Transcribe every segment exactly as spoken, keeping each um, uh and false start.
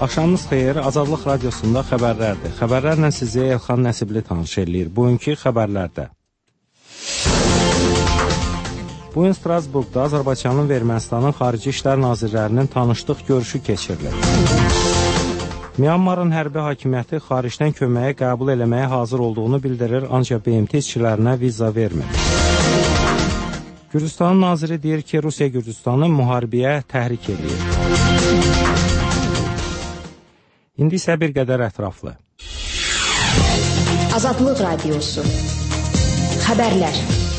Axşamınız xeyir, Azadlıq Radiosunda xəbərlərdir. Xəbərlərlə sizi Elxan Nəsibli tanış eləyir. Bugünkü xəbərlərdə. Bugün Strasburqda Azərbaycanın və Ermənistanın Xarici İşlər Nazirlərinin tanışlıq görüşü keçirilir. Myanmarın hərbi hakimiyyəti xaricdən köməyə qəbul eləməyə hazır olduğunu bildirir, ancaq B M T işçilərinə viza vermir. Gürcüstanın naziri deyir ki, Rusiya Gürcüstanı müharibəyə təhrik edir. İndi isə bir qədər ətraflı. Azadlıq Radiosu. Xəbərlər.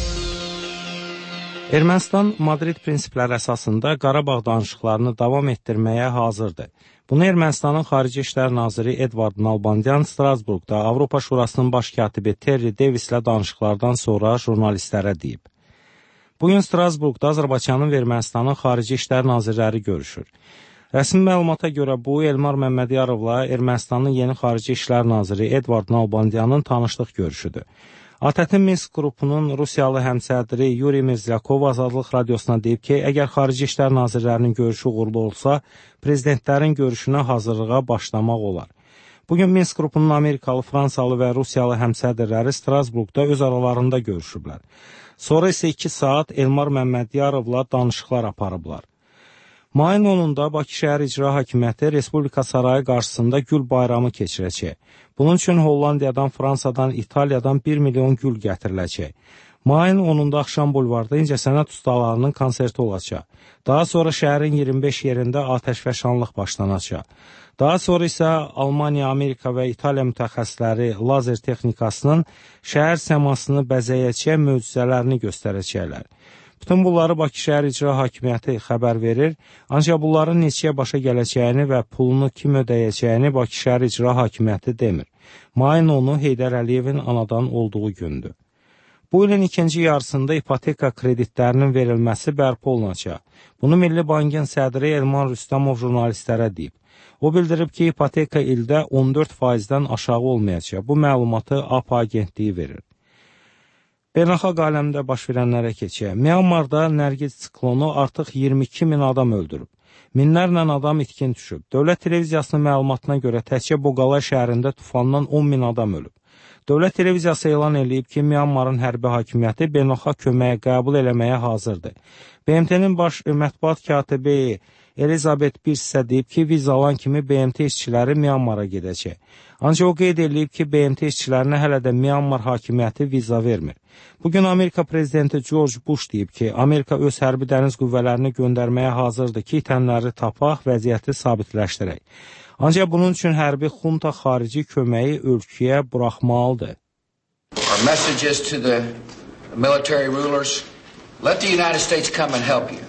Ermənistan Madrid prinsipləri əsasında Qarabağ danışıqlarını davam etdirməyə hazırdır. Bunu Ermənistanın Xarici İşlər Naziri Edvard Nalbandyan Strasburqda Avropa Şurasının baş katibi Terry Davislə danışıqlardan sonra jurnalistlərə deyib. Bugün Strasburqda Azərbaycanın və Ermənistanın Xarici İşlər Nazirləri görüşür. Rəsmi məlumata görə bu, Elmar Məmmədiyarovla Ermənistanın yeni Xarici İşlər Naziri Edvard Nalbandyanın tanışlıq görüşüdür. A T T Minsk qrupunun Rusiyalı həmsədri Yuri Mirzakov Azadlıq Radiosuna deyib ki, əgər Xarici İşlər Nazirlərinin görüşü uğurlu olsa, prezidentlərin görüşünə hazırlığa başlamaq olar. Bugün Minsk qrupunun Amerikalı, Fransalı və Rusiyalı həmsədrləri Strasburqda öz aralarında görüşüblər. Sonra isə iki saat Elmar Məmmədiyarovla danışıqlar aparıblar. Mayın onunda Bakı şəhər icra hakimiyyəti Respublika sarayı qarşısında gül bayramı keçirəcək. Bunun üçün Hollandiyadan, Fransadan, İtaliyadan bir milyon gül gətiriləcək. Mayın onunda axşam bulvarda incəsənət ustalarının konserti olacaq. Daha sonra şəhərin iyirmi beş yerində atəşfəşanlıq başlanacaq. Daha sonra isə Almaniya, Amerika və İtaliya mütəxəssisləri lazer texnikasının şəhər səmasını bəzəyəcək möcüzələrini göstərəcəklər. Bütün bunları Bakı şəhər icra hakimiyyəti xəbər verir, ancaq bunların neçəyə başa gələcəyini və pulunu kim ödəyəcəyini Bakı şəhər icra hakimiyyəti demir. Mayın onu Heydər Əliyevin anadan olduğu gündür. Bu ilin ikinci yarısında ipoteka kreditlərinin verilməsi bərpa olunacaq. Bunu Milli Bankın sədri Elman Rüstəmov jurnalistlərə deyib. O bildirib ki, ipoteka ildə on dörd faizdən aşağı olmayacaq. Bu məlumatı A P A agentliyi verir. Beynəlxalq aləmdə baş verənlərə keçək. Myanmarda Nərgiz siklonu artıq iyirmi iki min adam öldürüb. Minlərlə adam itkin düşüb. Dövlət televiziyasının məlumatına görə təkcə Boqalay şəhərində tufandan on min adam ölüb. Dövlət televiziyası elan edib ki, Myanmarın hərbi hakimiyyəti beynəlxalq köməyə qəbul eləməyə hazırdır. B M T-nin baş mətbuat katibi Elizabeth Pierce isə deyib ki, viza alan kimi B M T işçiləri Myanmara gedəcək. Ancaq o qeyd edib ki, B M T işçilərinə hələ də Myanmar hakimiyyəti viza vermir. Bugün Amerika prezidenti George Bush deyib ki, Amerika öz hərbi dəniz qüvvələrini göndərməyə hazırdır ki, itənləri tapaq, vəziyyəti sabitləşdirək. Ancaq bunun üçün hərbi xunta xarici köməyi ölkəyə buraxmalıdır. Our message is to the military rulers, let the United States come and help you.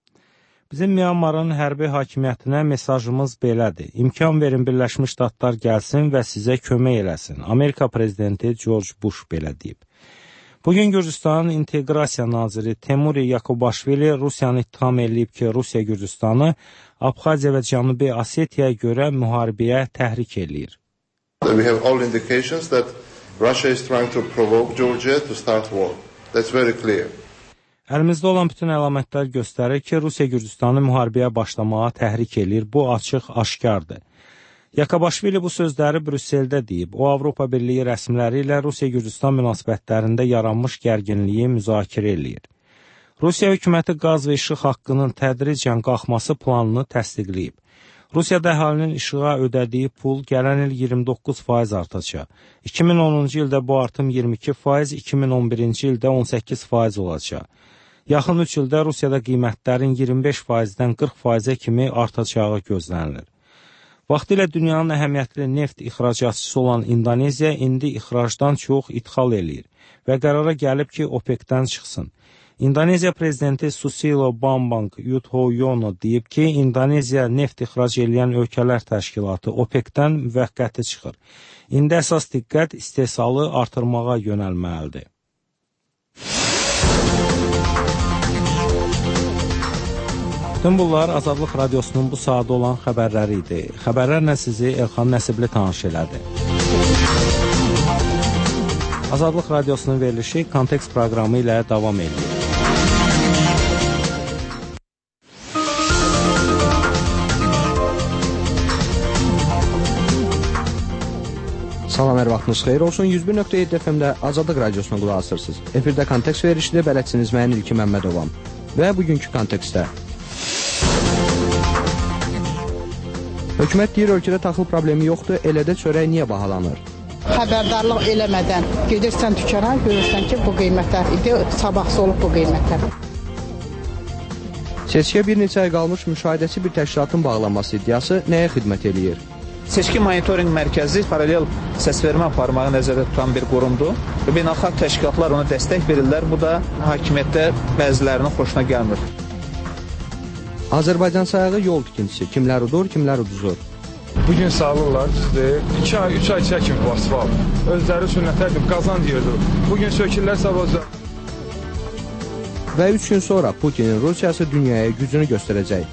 Bizim Myanmarın hərbi hakimiyyətinə mesajımız belədir. İmkan verin Birləşmiş Ştatlar gəlsin və sizə kömək eləsin. Amerika prezidenti George Bush belə deyib. Bugün Gürcüstanın İnteqrasiya naziri Temuri Yakubaşvili Rusiyanı ittiham edib ki, Rusiya Gürcüstanı Abxaziya və Cənubi Osetiyaya görə müharibəyə təhrik eləyir. We have all indications that Russia is trying to provoke Georgia to start war. That's very clear. Əlimizdə olan bütün əlamətlər göstərir ki, Rusiya Gürcüstanı müharibəyə başlamağa təhrik eləyir. Bu açıq, aşkardır. Yakabaşvili bu sözləri Brüsseldə deyib. O, Avropa Birliyi rəsmiləri ilə Rusiya-Gürcüstan münasibətlərində yaranmış gərginliyi müzakirə eləyir. Rusiya hökuməti qaz və işıq haqqının tədricən qalxması planını təsdiqləyib. Rusiyada əhalinin işığa ödədiyi pul gələn il iyirmi doqquz faiz artacaq. iki min onuncu ildə bu artım iyirmi iki faiz, iki min on birinci ildə on səkkiz faiz olacaq. Yaxın üç ildə Rusiyada qiymətlərin iyirmi beş faizdən qırx faizə kimi artacağı gözlənilir. Vaxtilə dünyanın əhəmiyyətli neft ixracatçısı olan İndoneziya indi ixracdan çox ithal eləyir və qərara gəlib ki, OPEC-dən çıxsın. İndoneziya prezidenti Susilo Bambang Yudhoyono deyib ki, İndoneziya neft ixrac edən ölkələr təşkilatı OPEC-dən müvəqqəti çıxır. İndi əsas diqqət istehsalı artırmağa yönəlməlidir. Bütün bunlar Azadlıq Radiosunun bu saatda olan xəbərləri idi. Xəbərlərlə sizi Elxan Nəsibli tanış elədi. Azadlıq Radiosunun verilişi Kontekst proqramı ilə davam edir. Salam, hər vaxtınız xeyir olsun. yüz bir nöqtə yeddi F M-də Azadlıq Radiosuna qulaq asırsınız. Efirdə kontekst verişidir, bələdçiniz mən İlki Məmmədovam. Və bugünkü kontekstdə hökumət deyir, ölkədə taxıl problemi yoxdur, elə də çörək niyə bahalanır? Xəbərdarlıq eləmədən gedirsən dükana, görürsən ki, bu qiymətlər idi, sabahsı olub bu qiymətlər. Seçkiyə bir neçə ay qalmış müşahidəçi bir təşkilatın bağlanması iddiası nəyə xidmət eləyir? Seçki monitorinq mərkəzi paralel səsvermə aparmağı nəzərdə tutan bir qurumdur və beynəlxalq təşkilatlar ona dəstək verirlər. Bu da hakimiyyətdə bəzilərinin xoşuna gəlmir. Azərbaycan sayağı yol tikintisi kimlər udur, kimlər uduzur? Bugün sağlırlar sizi. iki ay, üç ay çəkin bu asfalt. Özləri üçün nətərdir, qazan deyirdi. Bugün sökürlər sabahca. Və üç gün sonra Putinin Rusiyası dünyaya gücünü göstərəcək.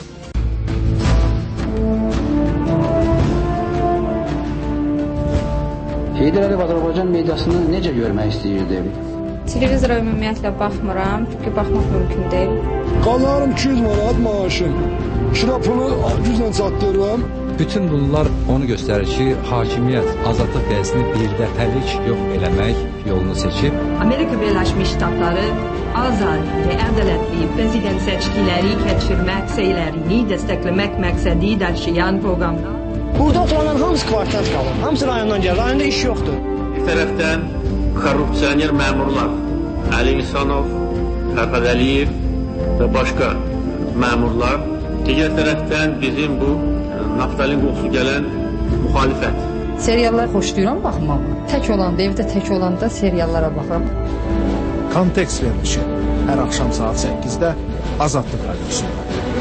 Heydər Əliyev Azərbaycan mediasını necə görmək istəyirdi? Televizora ümumiyyətlə baxmıram, çünki baxmaq mümkün deyil. Qanlarım iki yüz manat maaşım, kira pulu güclə çatdırıram. Bütün bunlar onu göstərir ki, hakimiyyət azadlıq qəyəsini birdəfəlik yox eləmək yolunu seçib. Amerika Birləşmiş Ştatları azad və ədalətli prezident seçkiləri keçirmək səylərini dəstəkləmək məqsədi daşıyan proqramda. Burada oturanlar hamısı kvartal qalır, hamısı rayondan gəlir, rayonda iş yoxdur. Bir tərəfdən korrupsioner məmurlar, Əli İhsanov, Fərhad Əliyev və başqa məmurlar, digər tərəfdən bizim bu naftalin qoxusu gələn müxalifət. Seriallar xoşlayıram baxmağı. Tək olanda, evdə tək olanda seriallara baxıram. Kontekst verilişi hər axşam saat səkkizdə Azadlıq Radiosunda.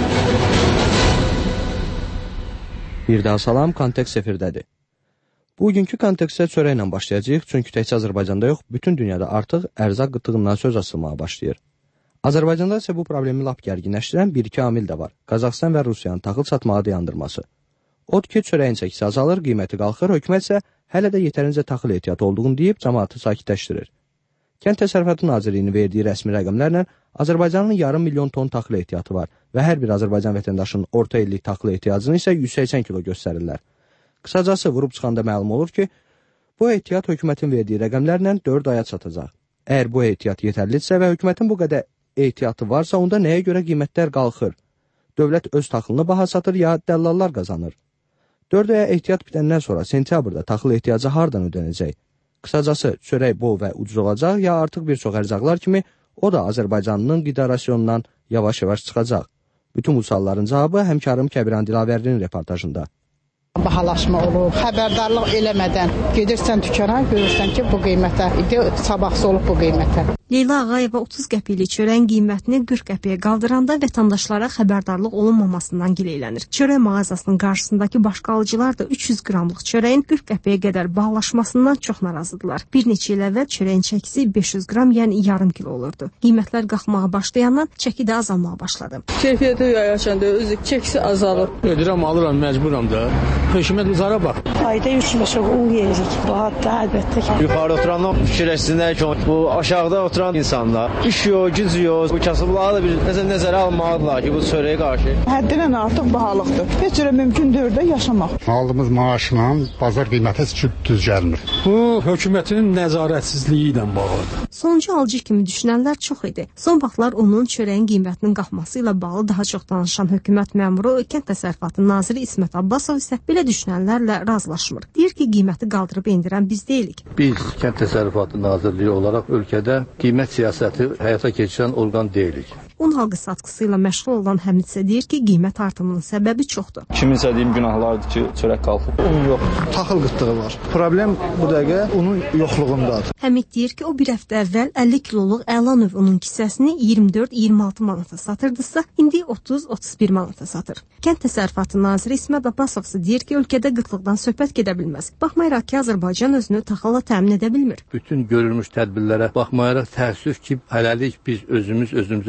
Bir daha salam, kontekst efirdədir. Bugünkü kontekstə çörəklə başlayacağıq, çünki təkcə Azərbaycanda yox, bütün dünyada artıq ərzaq qıtlığından söz açılmağa başlayır. Azərbaycanda isə bu problemi lap gərginləşdirən bir-iki amil də var. Qazaxıstan və Rusiyanın taxıl satmağı dayandırması. Od ki, çörəyin çəkisi azalır, qiyməti qalxır, hökumət isə hələ də yetərincə taxıl ehtiyatı olduğunu deyib cəmaatı sakitləşdirir. Kənd Təsərrüfatı Nazirliyinin verdiyi rəsmi rəqəmlərlə Azərbaycanın yarım milyon ton taxıl ehtiyatı var və hər bir Azərbaycan vətəndaşının orta illik taxıl ehtiyacını isə yüz səksən kilo göstərirlər. Qısacası vurub çıxanda məlum olur ki, bu ehtiyat hökumətin verdiyi rəqəmlərlə dörd aya çatacaq. Əgər bu ehtiyat yetərlidirsə və hökumətin bu qədər ehtiyatı varsa, onda nəyə görə qiymətlər qalxır? Dövlət öz taxılını baha satır ya dəllallar qazanır? dörd aya ehtiyat bitəndən sonra sentyabrda taxıl ehtiyacı hardan ödənəcək? Qısacası, çörək bol və ucuz olacaq, ya artıq bir çox ərzaqlar kimi o da Azərbaycanlının qida rasionundan yavaş-yavaş çıxacaq. Bütün bu sualların cavabı həmkarım Kəbiran Dilavərlinin reportajında. Bahalaşma olur, xəbərdarlıq eləmədən gedirsən dükana, görürsən ki, bu qiymətlər idi, sabahsı olub bu qiymətlər. Leyla Ağayeva otuz qəpikli çörəyin qiymətini qırx qəpiyə qaldıranda vətəndaşlara xəbərdarlıq olunmamasından gileylənir. Çörək mağazasının qarşısındakı başqa alıcılar da üç yüz qramlıq çörəyin qırx qəpiyə qədər bahalaşmasından çox narazıdırlar. Bir neçə il əvvəl çörəyin çəkisi beş yüz qram, yəni yarım kilo olurdu. Qiymətlər qalxmağa başlayandan çəki də azalmağa başladı. Keyfiyyəti yayacanda özü çəkisi azalır. Ödürəm, alıram, məcburam da. Hökumət uzara bax. Ayda üç meşə un yeyirik. Bu hatta əlbəttə ki. Yuxarı oturanlar fikirləşsinlər ki, bu aşağıda oturan insanlar iş yox, güc yox. Bu kasıbları da bir nəzər nəzərə almalıdırlar ki, bu çörəyə qarşı. Həddindən artıq bahalıqdır. Heç cürə mümkün deyil də yaşamaq. Aldığımız maaşla bazar qiyməti heç düz gəlmir. Bu hökumətin nəzarətsizliyi ilə bağlıdır. Sonuncu alıcı kimi düşünənlər çox idi. Son vaxtlar onun çörəyin qiymətinin qalxması ilə bağlı daha çox danışan hökumət məmuru Kənd Təsərrüfatı Naziri İsmət Abbasov isə belə düşünənlərlə razılaşmır. Deyir ki, qiyməti qaldırıb endirən biz deyilik. Biz Kənd Təsərrüfatı Nazirliyi olaraq ölkədə qiymət siyasəti həyata keçirən orqan deyilik. Un halqı satqısı ilə məşğul olan Həmid isə deyir ki, qiymət artımının səbəbi çoxdur. Kiminsə deyim günahlardır ki, çörək qalxıb. Un yox, taxıl qıtlığı var. Problem bu dəqiqə unun yoxluğundadır. Həmid deyir ki, o bir həftə əvvəl əlli kiloluq əla növ unun kisəsini iyirmi dörd iyirmi altı manata satırdısa, indi otuz otuz bir manata satır. Kənd Təsərrüfatı Naziri İsmət Abbasov isə deyir ki, ölkədə qıtlıqdan söhbət gedə bilməz. Baxmayaraq ki, Azərbaycan özünü taxılla təmin edə bilmir. Bütün görülmüş tədbirlərə baxmayaraq təəssüf ki, hələlik biz özümüz özümüzü taxıl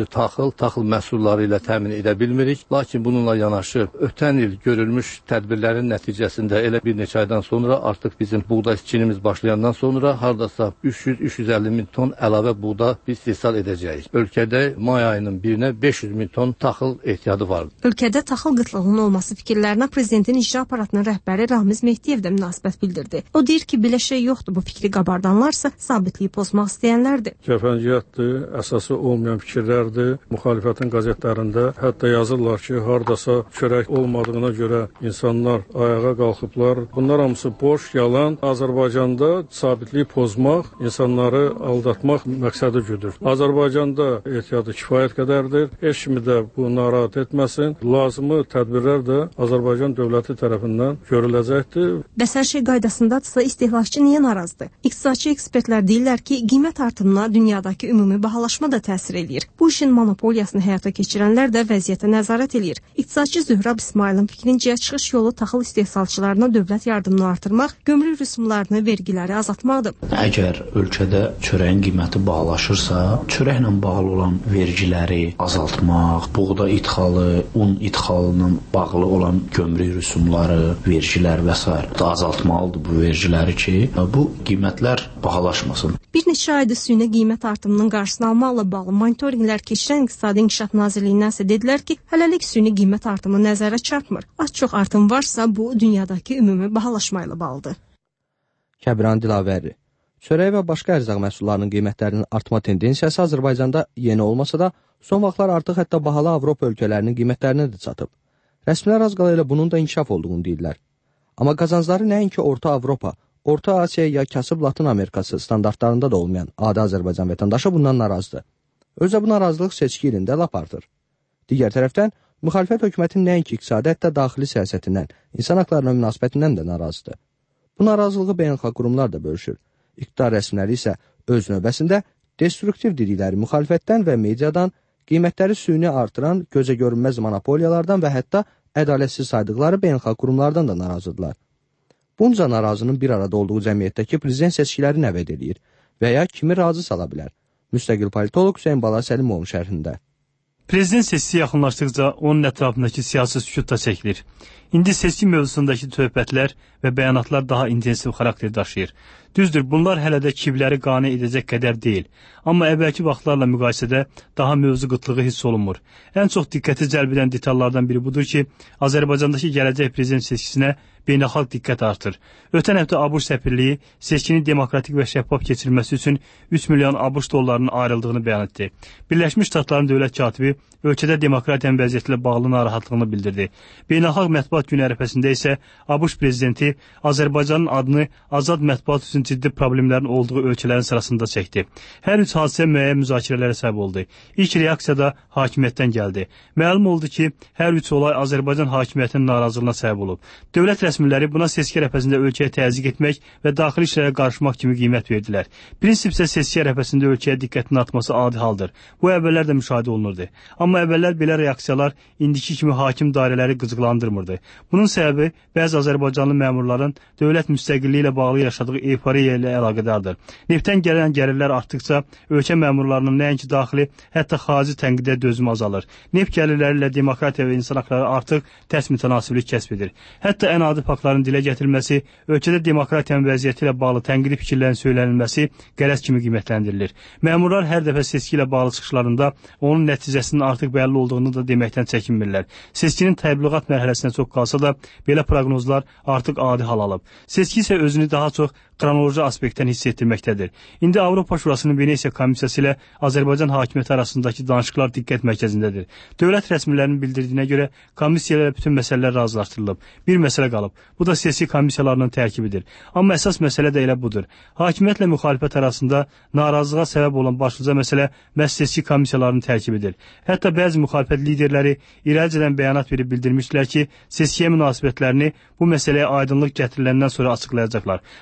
taxıl, taxıl məhsulları ilə təmin edə bilmirik. Lakin bununla yanaşı ötən il görülmüş tədbirlərin nəticəsində elə bir neçə aydan sonra artıq bizim buğda iskinimiz başlayandan sonra hardasa üç yüz üç yüz əlli min ton əlavə buğda biz istehsal edəcəyik. Ölkədə may ayının birinə beş yüz min ton taxıl ehtiyatı var. Ölkədə taxıl qıtlığının olması fikirlərinə prezidentin icra aparatının rəhbəri Ramiz Mehdiyev də münasibət bildirdi. O deyir ki, belə şey yoxdur, bu fikri qabardanlarsa sabitliyi pozmaq istəyənlərdir. Kəfənciyyətdir, əsası olmayan fikirlərdir. Müxalifətin qəzetlərində hətta yazırlar ki, hardasa çörək olmadığına görə insanlar ayağa qalxıblar. Bunlar hamısı boş, yalan. Azərbaycanda sabitliyi pozmaq, insanları aldatmaq məqsədi güdür. Azərbaycanda ehtiyatı kifayət qədərdir. Heç kimi də bu narahat etməsin. Lazımı tədbirlər də Azərbaycan dövləti tərəfindən görüləcəkdir. Bəs hər şey qaydasındadırsa istehlakçı niyə narazıdır? İqtisadçı ekspertlər deyirlər ki, qiymət artımına dünyadakı ümumi bahalaşma da təsir eləyir. Bu işin monopoliyasını həyata keçirənlər də vəziyyətə nəzarət eləyir. İqtisadçı Zührab İsmailin fikrincə çıxış yolu taxıl istehsalçılarına dövlət yardımını artırmaq, gömrük rüsumlarını, vergiləri azaltmaqdır. Əgər ölkədə çörəyin qiyməti bahalaşırsa, çörəklə bağlı olan vergiləri azaltmaq, buğda idxalı, un idxalının bağlı olan gömrük rüsumları, vergilər və s. azaltmalıdır bu vergiləri ki, bu qiymətlər bahalaşmasın. Bir neçə aydır süni qiymət artımının qarşısını almaqla bağlı monitorinqlər keçirən İqtisadi İnkişaf Nazirliyindən isə dedilər ki, hələlik süni qiymət artımı nəzərə çarpmır. Az-çox artım varsa, bu dünyadakı ümumi bahalaşma ilə bağlıdır. Kəbran Dilavəri. Çörək və başqa ərzaq məhsullarının qiymətlərinin artma tendensiyası Azərbaycanda yeni olmasa da, son vaxtlar artıq hətta bahalı Avropa ölkələrinin qiymətlərinə də çatıb. Rəsmilər az qala elə bunun da inkişaf olduğunu deyirlər. Amma qazancları nəinki Orta Avropa, Orta Asiya ya kasıb Latın Amerikası standartlarında da olmayan adi Azərbaycan vətəndaşı bundan narazıdır. Özə bu narazılıq seçki ilində lap artır. Digər tərəfdən, müxalifət hökumətin nəinki iqtisadi, hətta daxili siyasətindən, insan haqlarına münasibətindən də narazıdır. Bu narazılığı beynəlxalq qurumlar da bölüşür. İqtidar rəsmiləri isə öz növbəsində destruktiv dedikləri müxalifətdən və mediadan, qiymətləri süni artıran, gözə görünməz monopoliyalardan və hətta ədalətsiz saydıqları beynəlxalq qurumlardan da narazıdırlar. Bunca narazının bir arada olduğu cəmiyyətdəki prezident seçkiləri nəvəd edir və ya kimi razı sala bilər? Müstəqil politoloq Hüseyn Bala Səlimovun şərhində. Prezident seçkisi yaxınlaşdıqca onun ətrafındakı siyasi sükut da çəkilir. İndi seçki mövzusundakı söhbətlər və bəyanatlar daha intensiv xarakter daşıyır. Düzdür, bunlar hələ də kibləri qane edəcək qədər deyil. Amma əvvəlki vaxtlarla müqayisədə daha mövzu qıtlığı hiss olunmur. Ən çox diqqəti cəlb edən detallardan biri budur ki, Azərbaycandakı gələcək prezident seçkisinə beynəlxalq diqqət artır. Ötən həftə ABŞ səfirliyi seçkinin demokratik və şəffaf keçirilməsi üçün üç milyon ABŞ dollarının ayrıldığını bəyan etdi. Birləşmiş Ştatların dövlət katibi ölkədə demokratiyanın vəziyyəti ilə bağlı narahatlığını bildirdi. Beynəlxalq mətbuat günü ərəfəsində isə ABŞ prezidenti Azərbaycanın adını azad mətbuat üçün ciddi problemlərin olduğu ölkələrin sırasında çəkdi. Hər üç hadisə müəyyən müzakirələrə səbəb oldu. İlk reaksiya da hakimiyyətdən gəldi. Məlum oldu ki, hər üç olay Azərbaycan hakimiyyətinin narazılığına səbəb olub. Dövlət rəsmiləri buna seçki ərəfəsində ölkəyə təzyiq etmək və daxili işlərə qarışmaq kimi qiymət verdilər. Prinsip isə seçki ərəfəsində ölkəyə diqqətin artması adi haldır. Bu əvvəllər də müşahidə olunurdu. Amma əvvəllər belə reaksiyalar indiki kimi hakim dairələri qıcıqlandırmırdı. Bunun səbəbi bəzi Azərbaycanlı məmurların dövlət müstəqilliyi ilə bağlı yaşadığı euforiya ilə əlaqədardır. Neftdən gələn gəlirlər artdıqca ölkə məmurlarının nəinki daxili, hətta xarici tənqidə dözümü azalır. Neft gəlirləri ilə demokratiya və insan haqları artıq tərs mütənasiblik kəsb edir. Hətta ən adi faktların dilə gətirilməsi, ölkədə demokratiyanın vəziyyəti ilə bağlı tənqidi fikirlərin söylənilməsi qərəz kimi qiymətləndirilir. Məmurlar hər dəfə seçki ilə bağlı çıxışlarında onun nəticəsinin artıq bəlli olduğunu da deməkdən çəkinmirlər. Seçkinin təbliğat mərhələsinə çox qalsa da belə proqnozlar artıq adi hal alıb. Seçki isə özünü daha çox kronoloji aspektdən hiss etdirməkdədir. İndi Avropa Şurasının Venesiya Komissiyası ilə Azərbaycan hakimiyyəti arasındakı danışıqlar diqqət mərkəzindədir. Dövlət rəsmilərinin bildirdiyinə görə komissiya ilə bütün məsələlər razılaşdırılıb. Bir məsələ qalıb. Bu da seçki komissiyalarının tərkibidir. Amma əsas məsələ də elə budur. Hakimiyyətlə müxalifət arasında narazılığa səbəb olan başlıca məsələ məhz seçki komissiyalarının tərkibidir. Hətta bəzi müxalifət liderləri irəlicədən bəyanat verib bildirmişdilər ki, seçkiyə münasibətlərini bu məsələyə aydınlıq gətiriləndən sonra açıqlayacaqlar. Hakimiyyət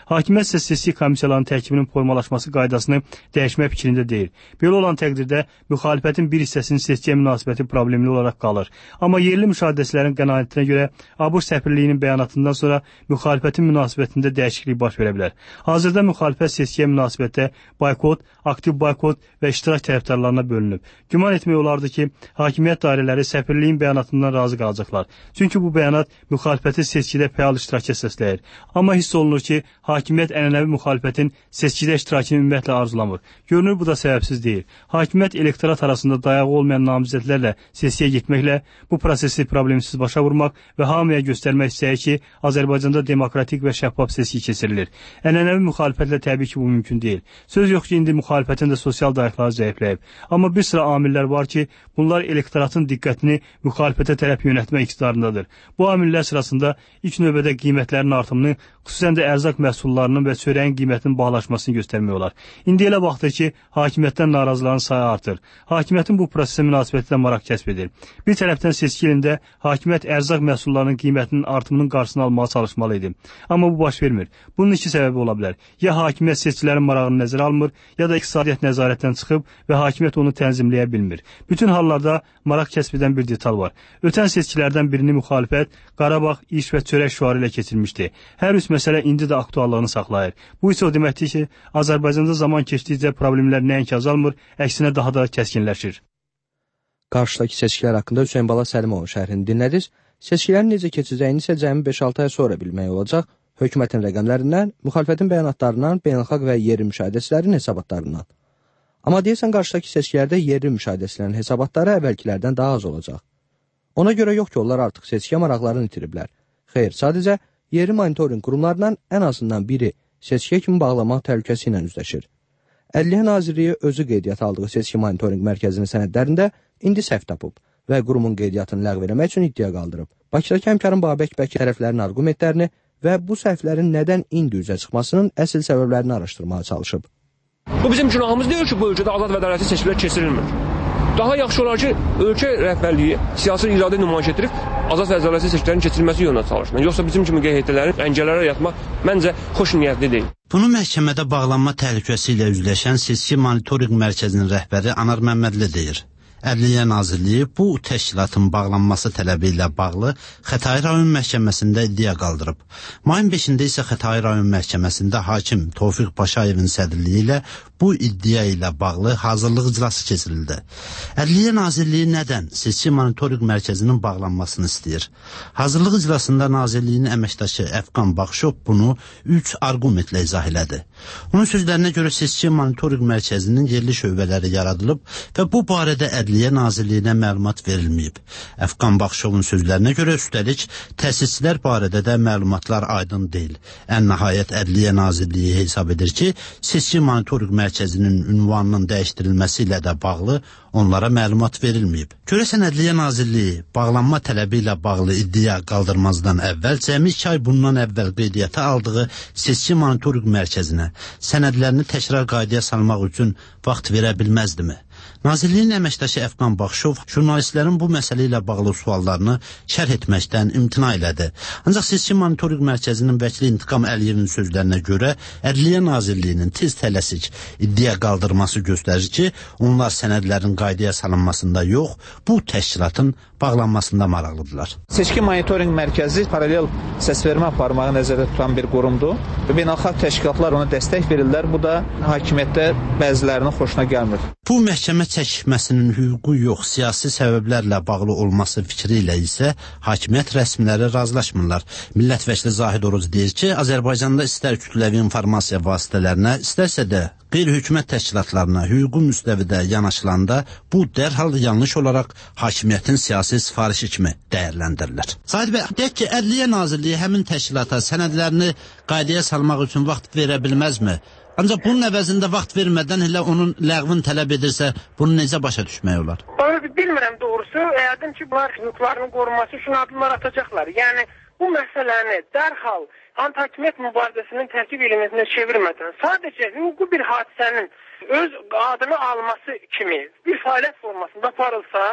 isə seçki komissiyalarının tərkibinin formalaşması qaydasını dəyişmək fikrində deyil. Belə olan təqdirdə müxalifətin bir hissəsinin seçkiyə münasibəti problemli olaraq qalır. Amma yerli müşahidəçilərin qənaətinə görə ABŞ səfirliyinin bəyanatından sonra müxalifətin münasibətində dəyişiklik baş verə bilər. Hazırda müxalifət seçkiyə münasibətdə boykot, aktiv boykot və iştirak tərəfdarlarına bölünüb. Güman etmək olardı ki, hakimiyyət dairələri səfirliyin bəyanatından razı qalacaqlar. Çünki bu bəyanat müxalifəti seçkidə fəal iştirakə səsləyir. Amma hiss olunur ki, hakimiyyət ənənəvi müxalifətin seçkidə iştirakını ümumiyyətlə arzulamır. Görünür, bu da səbəbsiz deyil. Hakimiyyət elektorat arasında dayağı olmayan namizədlərlə seçkiyə getməklə bu prosesi problemsiz başa vurmaq və hamıya göstərmək istəyir ki, Azərbaycanda demokratik və şəffaf seçki keçirilir. Ənənəvi müxalifətlə təbii ki, bu mümkün deyil. Söz yox ki, indi müxalifətin də sosial dayaqları zəifləyib. Amma bir sıra amillər var ki, bunlar elektoratın diqqətini müxalifətə tərəf yönətmək iqtidarındadır. Bu amillər sırasında ilk növbədə qiymətlərin artımını, xüsusən də ərzaq məhsullarının və çörəyin qiymətinin bahalaşmasını göstərmək olar. İndi elə vaxtdır ki, hakimiyyətdən narazıların sayı artır. Hakimiyyətin bu prosesə münasibəti də maraq kəsb edir. Bir tərəfdən seçki ilində hakimiyyət ərzaq məhsullarının qiymətinin artımının qarşısını almağa çalışmalı idi. Amma bu baş vermir. Bunun iki səbəbi ola bilər. Ya hakimiyyət seçkilərin marağını nəzərə almır, ya da iqtisadiyyat nəzarətdən çıxıb və hakimiyyət onu tənzimləyə bilmir. Bütün hallarda maraq kəsb edən bir detal var. Ötən seçkilərdən birini müxalifət Qarabağ, iş və çörək şüarı ilə keçirmişdi. Hər üç məsələ indi də aktuallığını saxlayır. Bu isə o deməkdir ki, Azərbaycanda zaman keçdikcə problemlər nəinki azalmır, əksinə daha da kəskinləşir. Qarşıdakı seçkilər haqqında Hüseyn Bala Səlimovun şərhini dinlədiniz. Seçkilərin necə keçəcəyini isə cəmi beş altı ay sonra bilmək olacaq. Hökumətin rəqəmlərindən, müxalifətin bəyanatlarından, beynəlxalq və yerli müşahidəçilərin hesabatlarından. Amma deyəsən qarşıdakı seçkilərdə yerli müşahidəçilərin hesabatları əvvəlkilərdən daha az olacaq. Ona görə yox ki, onlar artıq seçkiyə maraqlarını itiriblər. Xeyr, sadəcə yerli monitorinq qurumlarından ən azından biri seçkiyə kimi bağlamaq təhlükəsi ilə üzləşir. Ədliyyə Nazirliyi özü qeydiyyata aldığı seçki monitorinq mərkəzinin sənədlərində indi səhv tapıb və qurumun qeydiyyatını ləğv eləmək üçün iddia qaldırıb. Bakıdakı həmkarın Babək Bək tərəflərinin arqumentlərini və bu səhvlərin nədən indi üzə çıxmasının əsl səbəblərini araşdırmağa çalışıb. Bu bizim günahımız deyil ki, bu ölkədə azad və ədalətli seçkilər keçirilmir. Daha yaxşı olar ki, ölkə rəhbərliyi siyasi iradə nümayiş etdirib azad və ədalətli seçkilərin keçirilməsi yoluna çalışır. Yoxsa bizim kimi Q H T-lərin əngəllərə yatmaq məncə xoş niyyətli deyil. Bunu məhkəmədə bağlanma təhlükəsi ilə üzləşən seçki monitorinq mərkəzinin rəhbəri Anar Məmmədli deyir. Ədliyyə Nazirliyi bu təşkilatın bağlanması tələbi ilə bağlı Xətai rayon məhkəməsində iddia qaldırıb. Mayın beşində isə Xətai rayon məhkəməsində hakim Tofiq Paşayevin sədrliyi ilə bu iddia ilə bağlı hazırlıq iclası keçirildi. Ədliyyə Nazirliyi nədən seçki monitorinq mərkəzinin bağlanmasını istəyir? Hazırlıq iclasında Nazirliyin əməkdaşı Əfqan Baxşov bunu üç arqumentlə izah elədi. Onun sözlərinə görə seçki monitorinq mərkəzinin yerli şöbələri yaradılıb və bu barədə Ədliyyə Nazirliyinə məlumat verilməyib. Əfqan Baxşovun sözlərinə görə üstəlik təsisçilər barədə də məlumatlar aydın deyil. Ən nəhayət Ədliyyə Nazirliyi hesab edir ki, seçki monitorinq mərkəzinin ünvanının dəyişdirilməsi ilə də bağlı onlara məlumat verilməyib. Görəsən Ədliyyə Nazirliyi bağlanma tələbi ilə bağlı iddia qaldırmazdan əvvəl cəmi iki ay bundan əvvəl qeydiyyata aldığı seçki monitorinq mərkəzinə sənədlərini təkrar qaydaya salmaq üçün vaxt verə bilməzdimi? Nazirliyin əməkdaşı Əfqan Baxşov jurnalistlərin bu məsələ ilə bağlı suallarını şərh etməkdən imtina elədi. Ancaq seçki monitorinq mərkəzinin vəkili İntiqam Əliyevin sözlərinə görə Ədliyyə Nazirliyinin tez tələsik iddia qaldırması göstərir ki, onlar sənədlərin qaydaya salınmasında yox, bu təşkilatın bağlanmasında maraqlıdırlar. Seçki monitorinq mərkəzi paralel səsvermə aparmağı nəzərdə tutan bir qurumdur və beynəlxalq təşkilatlar ona dəstək verirlər. Bu da hakimiyyətdə bəzilərinin xoşuna gəlmir. Bu məhkəmə çəkməsinin hüququ yox, siyasi səbəblərlə bağlı olması fikri ilə isə hakimiyyət rəsmiləri razılaşmırlar. Millət vəkili Zahid Oruc deyir ki, Azərbaycanda istər kütləvi informasiya vasitələrinə, istərsə də qeyri-hökumət təşkilatlarına hüquqi müstəvidə yanaşılanda bu dərhal yanlış olaraq hakimiyyətin siyasi sifarişi kimi dəyərləndirilir. Zahid bəy, deyək ki, Ədliyyə Nazirliyi həmin təşkilata sənədlərini qaydaya salmaq üçün vaxt verə bilməzmi? Ancaq bunun əvəzində vaxt vermədən elə onun ləğvini tələb edirsə, bunu necə başa düşmək olar? Bilmirəm doğrusu, yəqin ki, bunlar hüquqlarının qorunması üçün addımlar atacaqlar. Yəni, bu məsələni dərhal anti-hakimiyyət mübarizəsinin tərkib elementinə çevirmədən sadəcə hüquqi bir hadisənin öz adını alması kimi bir fəaliyyət formasında aparılsa,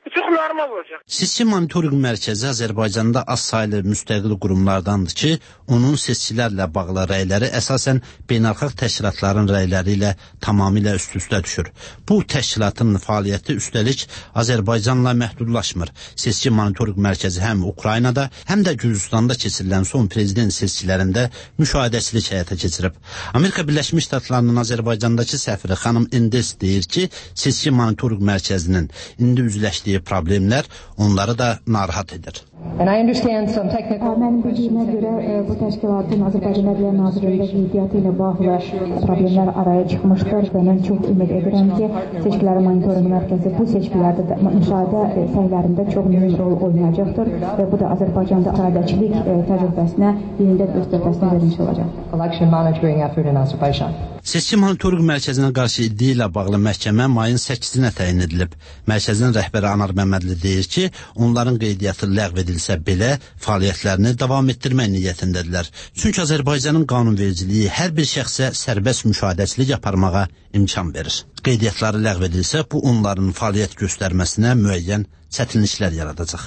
Bu çox normal olacaq. Seçki monitorinq mərkəzi Azərbaycanda az saylı müstəqil qurumlardandır ki, onun seçkilərlə bağlı rəyləri əsasən beynəlxalq təşkilatların rəyləri ilə tamamilə üst-üstə düşür. Bu təşkilatın fəaliyyəti üstəlik Azərbaycanla məhdudlaşmır. Seçki monitorinq mərkəzi həm Ukraynada, həm də Gürcüstanda keçirilən son prezident seçkilərində müşahidəçilik həyata keçirib. Amerika Birləşmiş Ştatlarının Azərbaycandakı səfiri xanım Endes deyir ki, seçki monitorinq mərkəzinin indi üzləşdiyi problemlər onları da narahat edir. Mənim bildiyimə görə bu təşkilatın Azərbaycan Ədliyyə Nazirliyində qeydiyyatı ilə bağlı problemlər araya çıxmışdır və mən çox ümid edirəm ki, seçkilərin monitorinq mərkəzi bu seçkilərdə müşahidə səhiylərində çox mühüm rol oynayacaqdır və bu da Azərbaycanda müşahidəçilik təcrübəsinə yenidən öz töhfəsini vermiş olacaq. Seçki monitorinq mərkəzinə qarşı iddia ilə bağlı məhkəmə mayın səkkizinə təyin edilib. Mərkəzin rəhbəri Anar Məmmədli deyir ki, onların qeydiyyatı ləğv edilsə belə fəaliyyətlərini davam etdirmək niyyətindədirlər. Çünki Azərbaycanın qanunvericiliyi hər bir şəxsə sərbəst müşahidəçilik aparmağa imkan verir. Qeydiyyatları ləğv edilsə, bu onların fəaliyyət göstərməsinə müəyyən çətinliklər yaradacaq.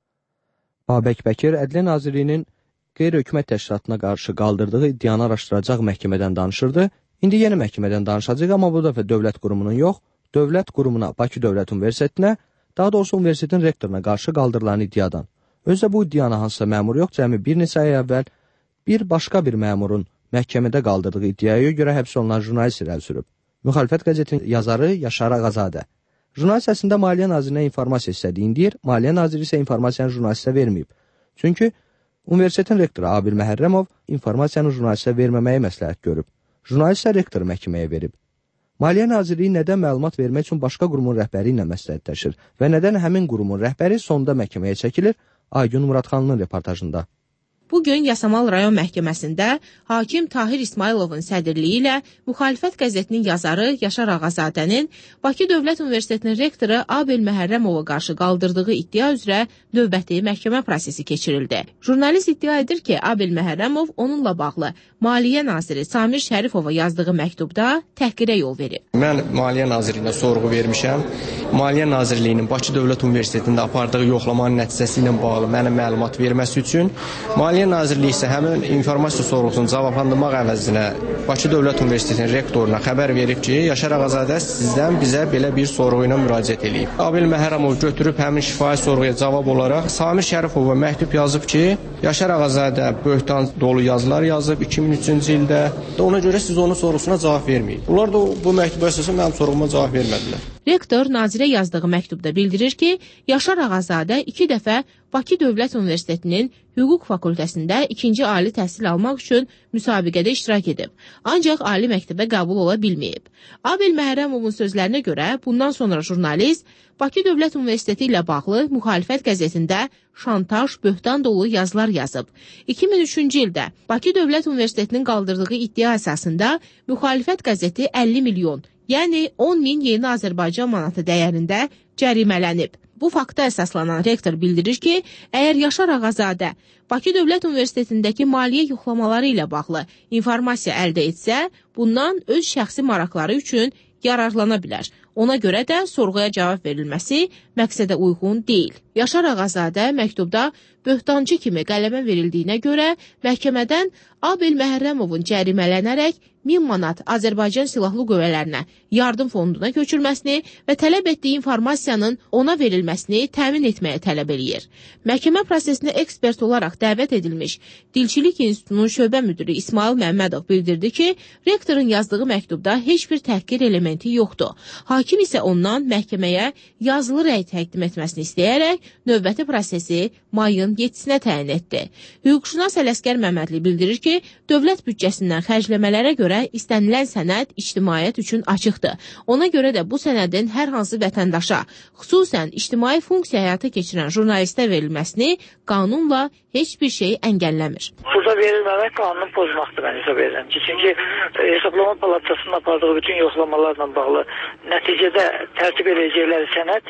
Babək Bəkir Ədliyyə Nazirliyinin qeyri-hökumət təşkilatına qarşı qaldırdığı iddianı araşdıracaq məhkəmədən danışırdı. İndi yeni məhkəmədən danışacaq, amma bu dəfə dövlət qurumunun yox, dövlət qurumuna, Bakı Dövlət Universitetinə, daha doğrusu universitetin rektoruna qarşı qaldırılan iddiadan. Özdə bu iddianı hansısa məmur yox, cəmi bir neçə ay əvvəl bir başqa bir məmurun məhkəmədə qaldırdığı iddiaya görə həbs olunan jurnalist irəli sürüb. Müxalifət qəzetinin yazarı Yaşar Ağazadə. Jurnalist əslində Maliyyə Nazirinə informasiya istədiyini deyir, Maliyyə Naziri isə informasiyanı jurnalistə verməyib. Çünki universitetin rektoru Abil Məhərrəmov informasiyanı jurnalistə verməməyi məsləhət görüb. Jurnalist isə rektoru məhkəməyə verib. Maliyyə Nazirliyi nədən məlumat vermək üçün başqa qurumun rəhbəri ilə məsləhətləşir və nədən həmin qurumun rəhbəri sonda məhkəməyə çəkilir? Aygün Muradxanlının reportajında. Bugün Yasamal rayon məhkəməsində hakim Tahir İsmayılovun sədrliyi ilə Müxalifət qəzetinin yazarı Yaşar Ağazadənin Bakı Dövlət Universitetinin rektoru Abil Məhərrəmova qarşı qaldırdığı iddia üzrə növbəti məhkəmə prosesi keçirildi. Jurnalist iddia edir ki, Abil Məhərrəmov onunla bağlı Maliyyə Naziri Samir Şərifova yazdığı məktubda təhqirə yol verib. Mən Maliyyə Nazirinə sorğu vermişəm. Maliyyə Nazirliyinin Bakı Dövlət Universitetində apardığı yoxlamanın nəticəsi ilə bağlı mənə məlumat verməsi üçün Maliyyə Nazirliyi isə həmin informasiya sorğusunu cavablandırmaq əvəzinə Bakı Dövlət Universitetinin rektoruna xəbər verib ki, Yaşar Ağazadə sizdən bizə belə bir sorğu ilə müraciət edib. Abil Məhərrəmov götürüb həmin şifahi sorğuya cavab olaraq Samir Şərifova məktub yazıb ki, Yaşar Ağazadə böhtan dolu yazılar yazıb iki min üçüncü ildə. Ona görə siz onun sorğusuna cavab verməyin. Bunlar da bu məktuba əsasən mənim sorğuma cavab vermədilər. Rektor nazirə yazdığı məktubda bildirir ki, Yaşar Ağazadə iki dəfə Bakı Dövlət Universitetinin Hüquq Fakültəsində ikinci ali təhsil almaq üçün müsabiqədə iştirak edib, ancaq ali məktəbə qəbul ola bilməyib. Abil Məhərrəmovun sözlərinə görə bundan sonra jurnalist Bakı Dövlət Universiteti ilə bağlı Müxalifət qəzetində şantaj, böhtan dolu yazılar yazıb. iki min üçüncü ildə Bakı Dövlət Universitetinin qaldırdığı iddia əsasında Müxalifət qəzeti əlli milyon, yəni on min yeni Azərbaycan manatı dəyərində cərimələnib. Bu fakta əsaslanan rektor bildirir ki, əgər Yaşar Ağazadə Bakı Dövlət Universitetindəki maliyyə yoxlamaları ilə bağlı informasiya əldə etsə, bundan öz şəxsi maraqları üçün yararlana bilər. Ona görə də sorğuya cavab verilməsi məqsədə uyğun deyil. Yaşar Ağazadə məktubda böhtancı kimi qələmə verildiyinə görə məhkəmədən Abil Məhərrəmovun cərimələnərək min manat Azərbaycan Silahlı Qüvvələrinə yardım fonduna köçürməsini və tələb etdiyi informasiyanın ona verilməsini təmin etməyə tələb eləyir. Məhkəmə prosesinə ekspert olaraq dəvət edilmiş Dilçilik İnstitutunun şöbə müdiri İsmail Məmmədov bildirdi ki, rektorun yazdığı məktubda heç bir təhqir elementi yoxdur. Hakim isə ondan məhkəməyə yazılı rəy təqdim etməsini istəyərək növbəti prosesi mayın yeddisinə təyin etdi. Hüquqşünas Ələsgər Məmmədli bildirir ki, dövlət büdcəsindən xərcləmələrə görə istənilən sənəd ictimaiyyət üçün açıqdır. Ona görə də bu sənədin hər hansı vətəndaşa, xüsusən ictimai funksiya həyata keçirən jurnalistə verilməsini qanunla heç bir şey əngəlləmir. Burada verilməmək qanunu pozmaqdır, mən hesab edirəm ki, çünki Hesablama Palatasının apardığı bütün yoxlamalarla bağlı nəticədə tərtib edəcəkləri sənəd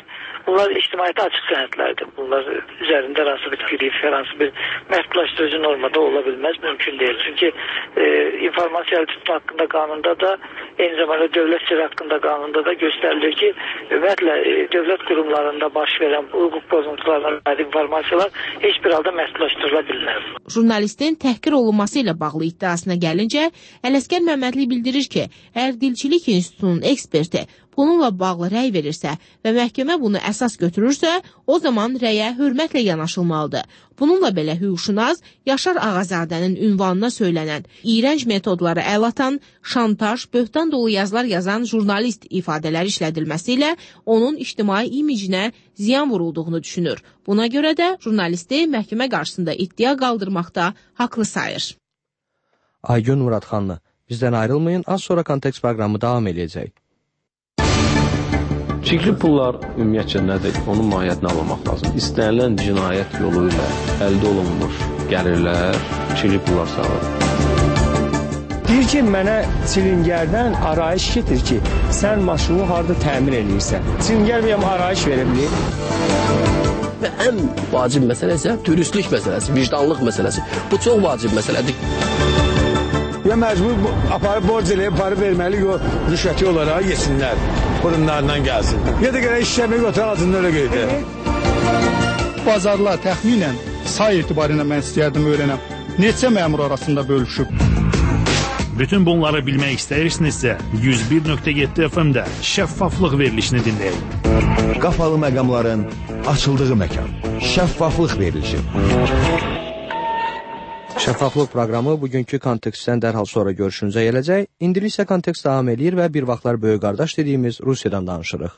Bunlar ictimaiyyətə açıq sənədlərdir. Bunlar üzərində hər hansı bir grif, hər hansı bir məhdudlaşdırıcı normada ola bilməz, mümkün deyil. Çünki e, informasiya əldə tutma haqqında qanunda da, eyni zamanda dövlət sirri haqqında qanunda da göstərilir ki, ümumiyyətlə e, dövlət qurumlarında baş verən hüquq pozuntularına aid informasiyalar heç bir halda məhdudlaşdırıla bilməz. Jurnalistin təhqir olunması ilə bağlı iddiasına gəlincə, Ələsgər Məmmədli bildirir ki, əgər Dilçilik İnstitutunun eksperti bununla bağlı rəy verirsə və məhkəmə bunu əsas götürürsə, o zaman rəyə hörmətlə yanaşılmalıdır. Bununla belə hüquqşünas Yaşar Ağazadənin ünvanına söylənən iyrənc metodları əl atan, şantaj, böhtan dolu yazılar yazan jurnalist ifadələr işlədilməsi ilə onun ictimai imicinə ziyan vurulduğunu düşünür. Buna görə də jurnalisti məhkəmə qarşısında iddia qaldırmaqda haqlı sayır. Aygün Muradxanlı, bizdən ayrılmayın, az sonra Kontekst proqramı davam edəcək. Çirkli pullar ümumiyyətcə nədir? Onun mahiyyətini almaq lazım. İstənilən cinayət yolu ilə əldə olunmuş gəlirlər çirkli pullar sağlar. Deyir ki, mənə çilingərdən arayış getir ki, sən maşını harada təmir edirsən. Çilingər bəyəm arayış verə bilir. Və ən vacib məsələ isə dürüstlük məsələsi, vicdanlıq məsələsi. Bu çox vacib məsələdir. Ya məcbur aparıb borc eləyib, aparıb verməli, o rüşvəti olaraq yesinlər, burunlarından gəlsin. Ya da gələk işləmək oturan altında öyle qeydir. Bazarlar təxminən say etibarıyla mən istəyərdim öyrənəm. Neçə məmur arasında bölüşüb? Bütün bunları bilmək istəyirsinizsə, yüz bir nöqtə yeddi F M-də şəffaflıq verilişini dinləyin. Qapalı məqamların açıldığı məkan. Şəffaflıq verilişi. Şəffaflıq proqramı bugünkü kontekstdən dərhal sonra görüşünüzə gələcək. İndilik isə kontekst davam edir və bir vaxtlar böyük qardaş dediyimiz Rusiyadan danışırıq.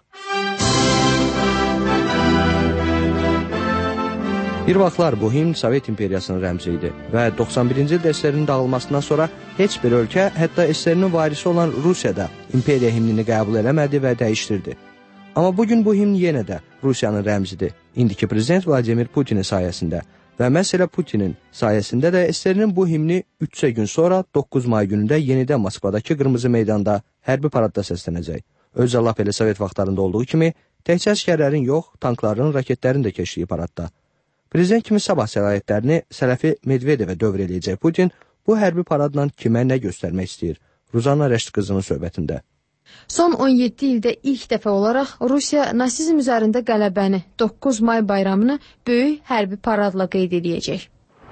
Bir vaxtlar bu himn Sovet İmperiyasının rəmzi idi və doxsan birinci ildə S S R-nin dağılmasından sonra heç bir ölkə, hətta S S R-nin varisi olan Rusiyada imperiya himnini qəbul eləmədi və dəyişdirdi. Amma bugün bu himn yenə də Rusiyanın rəmzidir. İndiki prezident Vladimir Putinin sayəsində. Və məsələ Putinin sayəsində də S S R-nin bu himni üç gün sonra doqquz may günündə yenidən Moskvadakı Qırmızı Meydanda hərbi paradda səslənəcək. Özə lap elə Sovet vaxtlarında olduğu kimi təkcə əskərlərin yox, tankların, raketlərin də keçdiyi paradda. Prezident kimi sabah səlahiyyətlərini Sələfi Medvedevə dövr eləyəcək Putin bu hərbi paradla kimə nə göstərmək istəyir? Ruzanna Rəşd qızının söhbətində. Son on yeddi ildə ilk dəfə olaraq Rusiya nasizm üzərində qələbəni, doqquz may bayramını böyük hərbi paradla qeyd edəcək.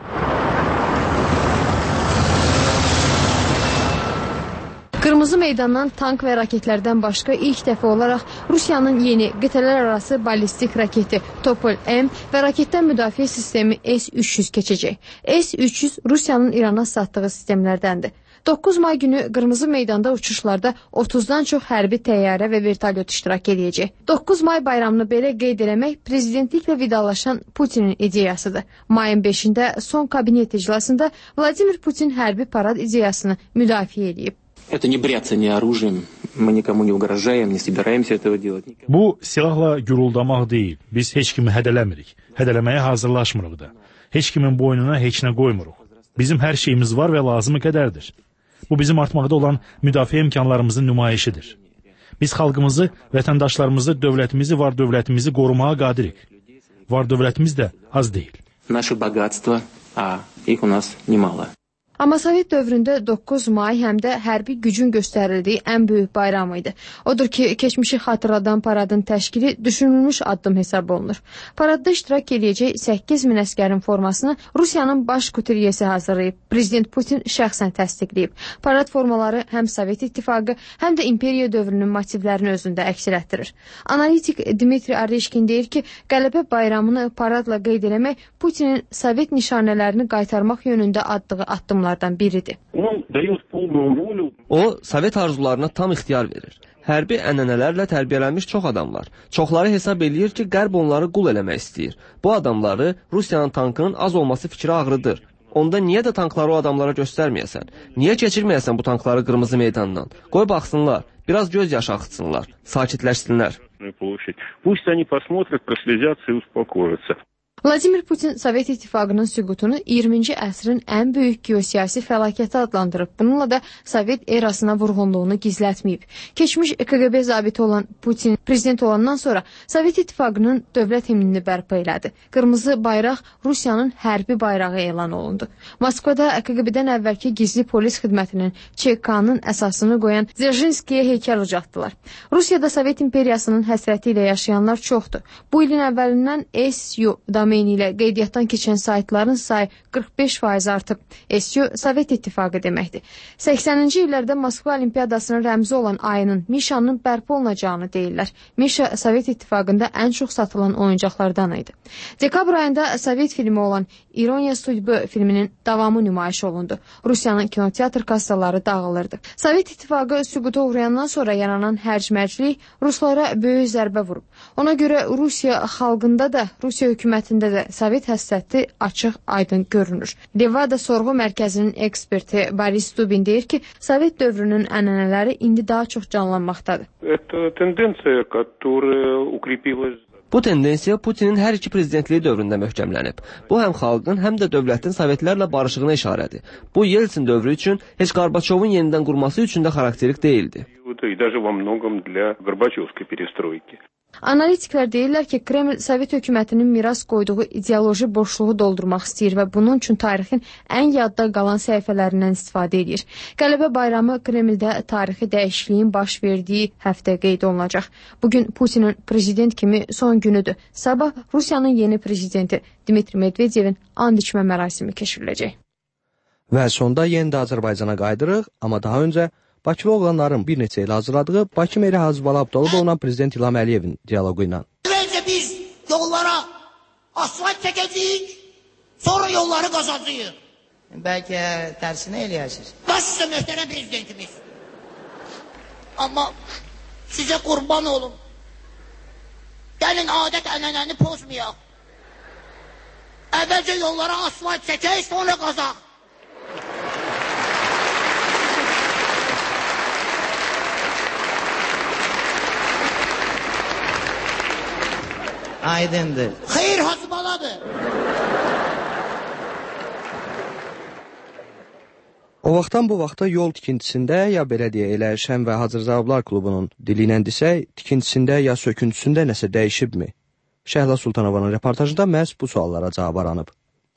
Qırmızı Meydandan tank və raketlərdən başqa ilk dəfə olaraq Rusiyanın yeni qitələr arası ballistik raketi Topol M və raketdən müdafiə sistemi S üç yüz keçəcək. S üç yüz Rusiyanın İrana satdığı sistemlərdəndir. doqquz may günü Qırmızı Meydanda uçuşlarda otuzdan çox hərbi təyyarə və vertolyot iştirak edəcək. doqquz may bayramını belə qeyd eləmək prezidentliklə vidalaşan Putinin ideyasıdır. Mayın beşində son kabinet iclasında Vladimir Putin hərbi parad ideyasını müdafiə edib. Это не бряцание оружием, мы никому не угрожаем, не собираемся этого делать. Bu silahla guruldamaq deyil. Biz heç kimi hədələmirik. Hədələməyə hazırlaşmırıq da. Heç kimin boynuna heç nə qoymuruq. Bizim hər şeyimiz var və lazımı qədərdir. Bu bizim artmaqda olan müdafiə imkanlarımızın nümayişidir. Biz xalqımızı, vətəndaşlarımızı, dövlətimizi, var dövlətimizi qorumağa qadirik. Var dövlətimiz də az deyil. Наше богатство, а их у нас немало. Amma Sovet dövründə doqquz may həm də hərbi gücün göstərildiyi ən böyük bayram idi. Odur ki, keçmişi xatırladan paradın təşkili düşünülmüş addım hesab olunur. Paradda iştirak edəcək səkkiz min əskərin formasını Rusiyanın baş kutiriyesi hazırlayıb. Prezident Putin şəxsən təsdiqləyib. Parad formaları həm Sovet İttifaqı, həm də imperiya dövrünün motivlərini özündə əks etdirir. Analitik Dmitri Areşkin deyir ki, qələbə bayramını paradla qeyd eləmək Putinin Sovet nişanələrini qaytarmaq yönündə atdığı addımlar biridir. O, Sovet arzularına tam ixtiyar verir. Hərbi ənənələrlə tərbiyələnmiş çox adam var. Çoxları hesab eləyir ki, Qərb onları qul eləmək istəyir. Bu adamları Rusiyanın tankının az olması fikri ağrıdır. Onda niyə də tankları o adamlara göstərməyəsən? Niyə keçirməyəsən bu tankları Qırmızı Meydandan? Qoy baxsınlar, biraz göz yaşı axıtsınlar, sakitləşsinlər. Vladimir Putin Sovet İttifaqının süqutunu iyirminci əsrin ən böyük geosiyasi fəlakəti adlandırıb. Bununla da Sovet erasına vurğunluğunu gizlətməyib. Keçmiş K G B zabiti olan Putin prezident olandan sonra Sovet İttifaqının dövlət himnini bərpa elədi. Qırmızı bayraq Rusiyanın hərbi bayrağı elan olundu. Moskvada K G B-dən əvvəlki gizli polis xidmətinin Ç K-nın əsasını qoyan Dzerzhinskiyə heykəl ucatdılar. Rusiyada Sovet imperiyasının həsrəti ilə yaşayanlar çoxdur. Bu ilin əvvəlindən S U domeni ilə qeydiyyatdan keçən saytların sayı qırx beş faiz artıb. S U Sovet İttifaqı deməkdir. səksəninci illərdə Moskva Olimpiyadasının rəmzi olan ayının Mişanın bərpa olunacağını deyirlər. Mişa Sovet İttifaqında ən çox satılan oyuncaqlardan idi. Dekabr ayında Sovet filmi olan İroniya Sudьбы filminin davamı nümayiş olundu. Rusiyanın kinoteatr kassaları dağılırdı. Sovet İttifaqı süquta uğrayandan sonra yaranan hərc-mərclik Ruslara böyük zərbə vurub. Ona görə Rusiya xalqında da, Rusiya hökumətində də Sovet həsrəti açıq, aydın görünür. Levada Sorğu Mərkəzinin eksperti Boris Dubin deyir ki, Sovet dövrünün ənənələri indi daha çox canlanmaqdadır. Bu tendensiya Putinin hər iki prezidentliyi dövründə möhkəmlənib. Bu həm xalqın, həm də dövlətin Sovetlərlə barışığına işarədir. Bu Yeltsin dövrü üçün heç Qarbaçovun yenidən qurması üçün də xarakterik deyildi. Analitiklər deyirlər ki, Kreml Sovet hökumətinin miras qoyduğu ideoloji boşluğu doldurmaq istəyir və bunun üçün tarixin ən yadda qalan səhifələrindən istifadə edir. Qələbə bayramı Kremldə tarixi dəyişikliyin baş verdiyi həftə qeyd olunacaq. Bugün Putinin prezident kimi son günüdür. Sabah Rusiyanın yeni prezidenti Dmitri Medvedevin and içmə mərasimi keçiriləcək. Və sonda yenidə Azərbaycana qayıdırıq, amma daha öncə Bakılı oğlanların bir neçə ilə hazırladığı Bakı meri Hacıbalı Abdalıbovla prezident İlham Əliyevin dialoqu ilə. Önce biz yollara asfalt çəkəcəyik, sonra yolları qazacağıq. Bəlkə tərsini eləyəsiniz. Baş üstə möhtərəm prezidentimiz. Amma sizə qurban olum. Gəlin adət ənənəni pozmayaq. Əvvəlcə yollara asfalt çəkək, sonra qazaq. Aydındır. Xeyr Hacıbaladır. O vaxtdan bu vaxta yol tikintisində ya belə deyə elə Şən və Hacır Cavablar klubunun dili ilə desək, tikintisində ya söküntüsündə nəsə dəyişibmi? Şəhla Sultanovanın reportajında məhz bu suallara cavab aranıb.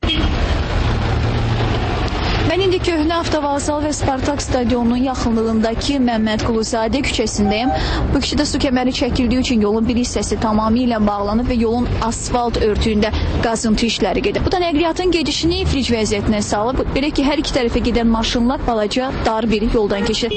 Mən indi Köhnə Avtovağzal və Spartak stadionunun yaxınlığındakı Məmməd Quluzadə küçəsindəyim. Bu küçədə su kəməri çəkildiyi üçün yolun bir hissəsi tamamilə bağlanıb və yolun asfalt örtüyündə qazıntı işləri gedir. Bu da nəqliyyatın gedişini iflic vəziyyətinə salıb. Belə ki, hər iki tərəfə gedən maşınlar balaca, dar bir yoldan keçir.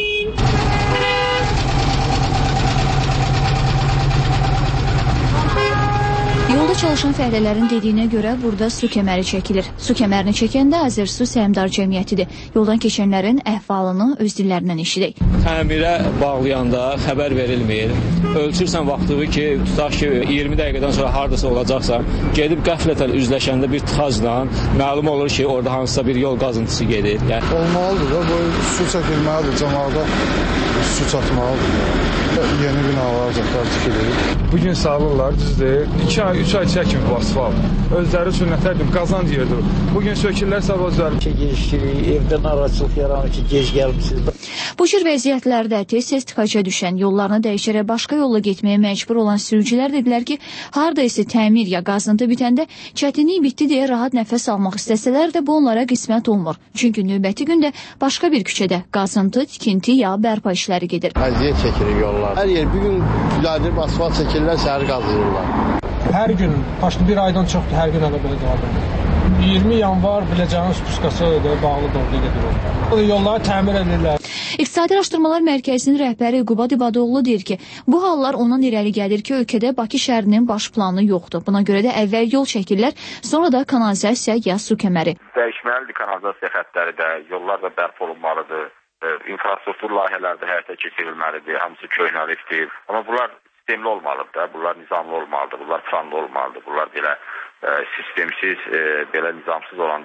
Yolda çalışan fəhlələrin dediyinə görə burada su kəməri çəkilir. Su kəmərini çəkəndə Azərsu Səhmdar Cəmiyyətidir. Yoldan keçənlərin əhvalını öz dillərindən eşidək. Təmirə bağlayanda xəbər verilmir. Ölçürsən vaxtı ki, tutaq ki, iyirmi dəqiqədən sonra hardasa olacaqsan, gedib qəflətən üzləşəndə bir tıxacla məlum olur ki, orada hansısa bir yol qazıntısı gedir. Yəni olmalıdır da, bu su çəkilməlidir, cəmaata su çatmalıdır. Yeni binalar, cəfər tikilir. Bugün salırlar, düzdür. iki ay, üç ay çəkmir bu asfalt. Özləri üçün nətərdir, qazanc yerdir. Bugün sökürlər sabah özləri. Gecikdirik, evdən araçılıq yaranır ki, gec gəlmişsiniz. Bu cür vəziyyətlərdə tez-tez tıxaca düşən, yollarını dəyişərək başqa yolla getməyə məcbur olan sürücülər dedilər ki, harda isə təmir ya qazıntı bitəndə çətinlik bitdi deyə rahat nəfəs almaq istəsələr də bu onlara qismət olmur. Çünki növbəti gündə başqa bir küçədə qazıntı, tikinti ya bərpa işləri gedir. Əziyyət çəkirik yollar. Hər yer bir gün gülərdir, asfalt çəkirlər, səhər qazıyırlar. Hər gün, başlı bir aydan çoxdur, hər gün elə belə qalır. iyirmi yanvar Biləcənin Spurskası bağlıdır orada gedir. O da yolları təmir edirlər. İqtisadi Araşdırmalar Mərkəzinin rəhbəri Qubad İbadoğlu deyir ki, bu hallar ondan irəli gəlir ki, ölkədə Bakı şəhərinin baş planı yoxdur. Buna görə də əvvəl yol çəkirlər, sonra da kanalizasiya ya su kəməri. Dəyişməlidir kanalizasiya xəttləri də, yollar da bərpa olunmalıdır, infrastruktur layihələri də həyata keçirilməlidir, hamısı köhnəlikdir. Amma bunlar sistemli olmalıdır da, bunlar nizamlı olmalıdır, bunlar planlı olmalıdır. Bunlar belə e, sistemsiz, e, belə nizamsız olanda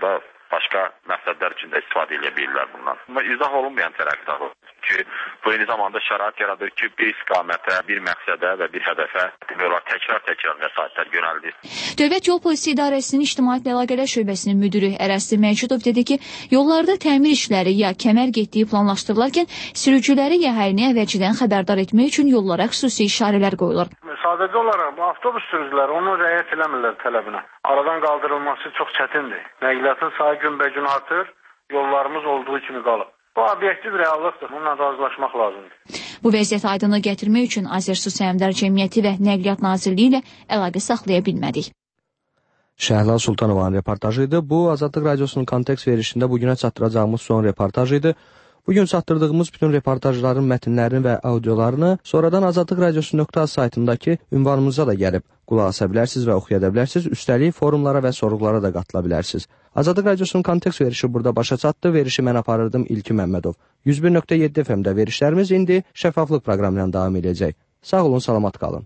başqa məqsədlər üçün də istifadə edə bilirlər bundan. Amma izah olunmayan tərəflər olur ki, bu eyni zamanda şərait yaradır ki, bir istiqamətə, bir məqsədə və bir hədəfə demək olar təkrar-təkrar vəsaitlər yönəldir. Dövlət Yol Polisi İdarəsinin İctimaiyyətlə Əlaqələr Şöbəsinin müdiri Ərəsti Məcidov dedi ki, yollarda təmir işləri ya kəmər getdiyi planlaşdırılarkən sürücüləri ya əhalini əvvəlcədən xəbərdar etmək üçün yollara xüsusi işarələr qoyulur. Sadəcə olaraq bu avtobus sürücüləri onu rəayət eləmirlər tələbinə. Aradan qaldırılması çox çətindir. Nəqliyyatın sayı günbəgün artır, yollarımız olduğu kimi qalır. Bu obyektiv reallıqdır. Bununla razılaşmaq lazımdır. Bu vəziyyət aydınlıq gətirmək üçün Azərsu Səhmdar Cəmiyyəti və Nəqliyyat Nazirliyi ilə əlaqə saxlaya bilmədik. Şəhlal Sultanovanın reportajı idi. Bu Azadlıq Radiosunun kontekst verişində bugünə çatdıracağımız son reportaj idi. Bugün çatdırdığımız bütün reportajların mətnlərini və audiolarını sonradan Azadlıq Radiosu nöqtə az saytındakı ünvanımıza da gəlib qulaq asa bilərsiniz və oxuya da bilərsiniz. Üstəlik forumlara və sorğulara da qatıla bilərsiniz. Azadlıq Radiosunun kontekst verişi burada başa çatdı. Verişi mən aparırdım İlki Məmmədov. yüz bir nöqtə yeddi F M-də verişlərimiz indi şəffaflıq proqramı ilə davam edəcək. Sağ olun, salamat qalın.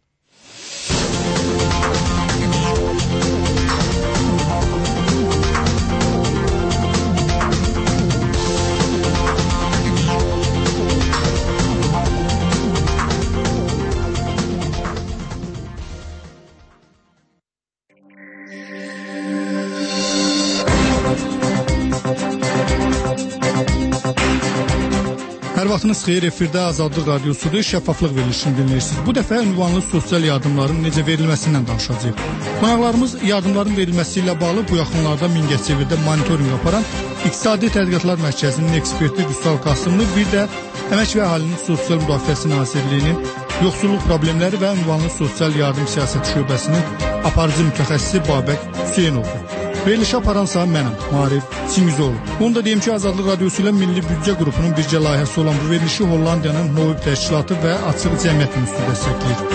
Hər vaxtınız xeyir, efirdə Azadlıq Radiosudur, şəffaflıq verilişini dinləyirsiniz. Bu dəfə ünvanlı sosial yardımların necə verilməsindən danışacağıq. Qonaqlarımız yardımların verilməsi ilə bağlı bu yaxınlarda Mingəçevirdə monitorinq aparan İqtisadi Tədqiqatlar Mərkəzinin eksperti Vüsal Qasımlı, bir də Əmək və Əhalinin Sosial Müdafiəsi Nazirliyinin Yoxsulluq Problemləri və Ünvanlı Sosial Yardım Siyasəti Şöbəsinin aparıcı mütəxəssisi Babək Hüseynoğlu. Verilişi aparansa mənəm, Marif Çingizoğlu. Onu da deyim ki, Azadlıq Radiosu ilə Milli Büdcə Qrupunun bircə layihəsi olan bu verilişi Hollandiyanın Novib Təşkilatı və Açıq Cəmiyyət Institutu dəstəkləyir.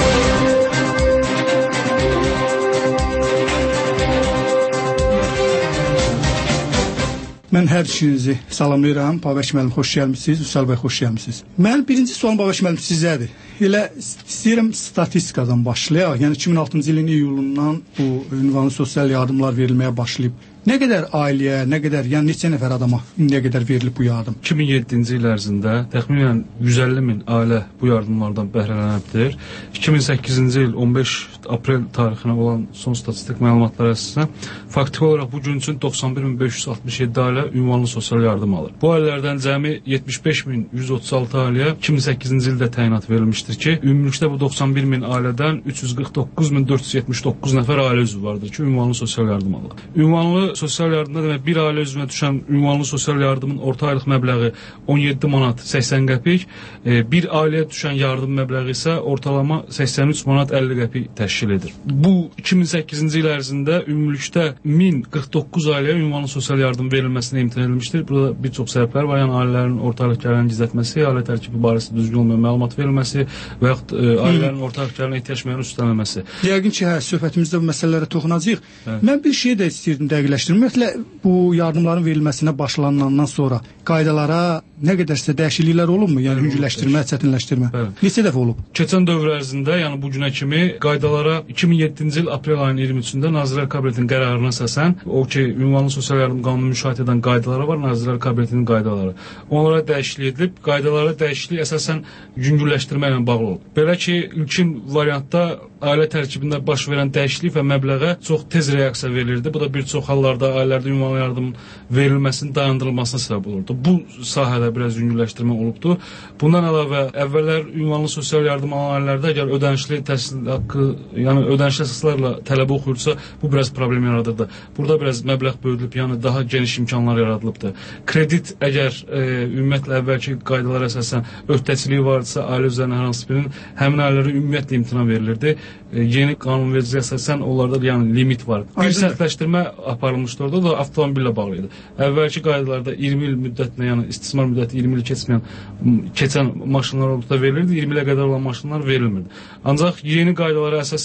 Mən hər ikinizi salamlayıram. Babək müəllim, xoş gəlmisiniz. Vüsal bəy, xoş gəlmisiniz. Mənim birinci sualım Babək müəllim sizədir. Elə istəyirəm statistikadan başlayaq. Yəni iki min altıncı ilin iyulundan bu ünvanlı sosial yardımlar verilməyə başlayıb. Nə qədər ailəyə, nə qədər, yəni neçə nəfər adama nə qədər verilib bu yardım? iki min yeddinci il ərzində təxminən yüz əlli min ailə bu yardımlardan bəhrələnibdir. iki min səkkizinci il on beş aprel tarixinə olan son statistik məlumatlar əsasən faktiki olaraq bu gün üçün doxsan bir min beş yüz altmış yeddi ailə ünvanlı sosial yardım alır. Bu ailələrdən cəmi yetmiş beş min yüz otuz altı ailəyə iki min səkkizinci ildə təyinat verilmişdir ki, ümumilikdə bu doxsan bir min ailədən üç yüz qırx doqquz min dörd yüz yetmiş doqquz nəfər ailə üzvü vardır ki, ünvanlı sosial yardım alır. Ünvanlı sosial yardımda demək bir ailə üzvünə düşən ünvanlı sosial yardımın orta aylıq məbləği on yeddi manat səksən qəpik, bir ailəyə düşən yardım məbləği isə ortalama səksən üç manat əlli qəpik təşkil edir. Bu iki min səkkizinci il ərzində ümumilikdə min qırx doqquz ailəyə ünvanlı sosial yardım verilməsinə imtina edilmişdir. Burada bir çox səbəblər var, yəni ailələrin orta aylıq gəlirinin gizlətməsi, ailə tərkibi barəsi düzgün olmayan məlumat verilməsi və yaxud ailələrin orta aylıq gəlirinə ehtiyac meyilli üstlənilməsi. Yəqin ki, hə, söhbətimizdə bu məsələlərə toxunacağıq. Mən bir şey də istəyirdim dəqiqləşdirmək. Ümumiyyətlə, bu yardımların verilməsinə başlanandan sonra qaydalara nə qədərsə dəyişikliklər olubmu? Yəni, hüngürləşdirmə, çətinləşdirmə. Bəli. Neçə dəfə olub? Keçən dövr ərzində, yəni bu günə kimi qaydalara iki min yeddinci il aprel ayının iyirmi üçündə Nazirlər Kabinetinin qərarına əsasən, o ki, ünvanlı sosial yardım qanunu müşahidə edən qaydaları var, Nazirlər Kabinetinin qaydaları. Onlara dəyişiklik edilib, qaydalara dəyişiklik əsasən yüngürləşdirmə ilə bağlı olub. Belə ki, ilkin variantda ailə tərkibində baş verən dəyişiklik və məbləğə çox tez reaksiya verilirdi. Bu da bir çox hallarda ailələrdə ünvanlı yardımın verilməsinin dayandırılmasına səbəb olurdu. Bu sahədə biraz yüngürləşdirmə olubdu. Bundan əlavə, əvvəllər ünvanlı sosial yardım alan ailələrdə əgər ödənişli təhsil haqqı, yəni ödənişli əsaslarla tələbə oxuyursa, bu biraz problem yaradırdı. Burada biraz məbləğ böyüdülüb, yəni daha geniş imkanlar yaradılıbdı. Kredit əgər e, ümumiyyətlə əvvəlki qaydalara əsasən öhdəçiliyi varsa, ailə üzərinə hər hansı birinin həmin ailələrə ümumiyyətlə imtina verilirdi. E, yeni qanunvericiliyə əsasən onlarda yəni limit var. Bir sərtləşdirmə aparılmışdı orada, da avtomobillə bağlı idi. Əvvəlki qaydalarda iyirmi il müddətinə, yəni istismar müddəti iyirmi il keçməyən, keçən maşınlar olduqda verilirdi, iyirmi ilə qədər olan maşınlar verilmirdi. Ancaq yeni qaydalara əsasən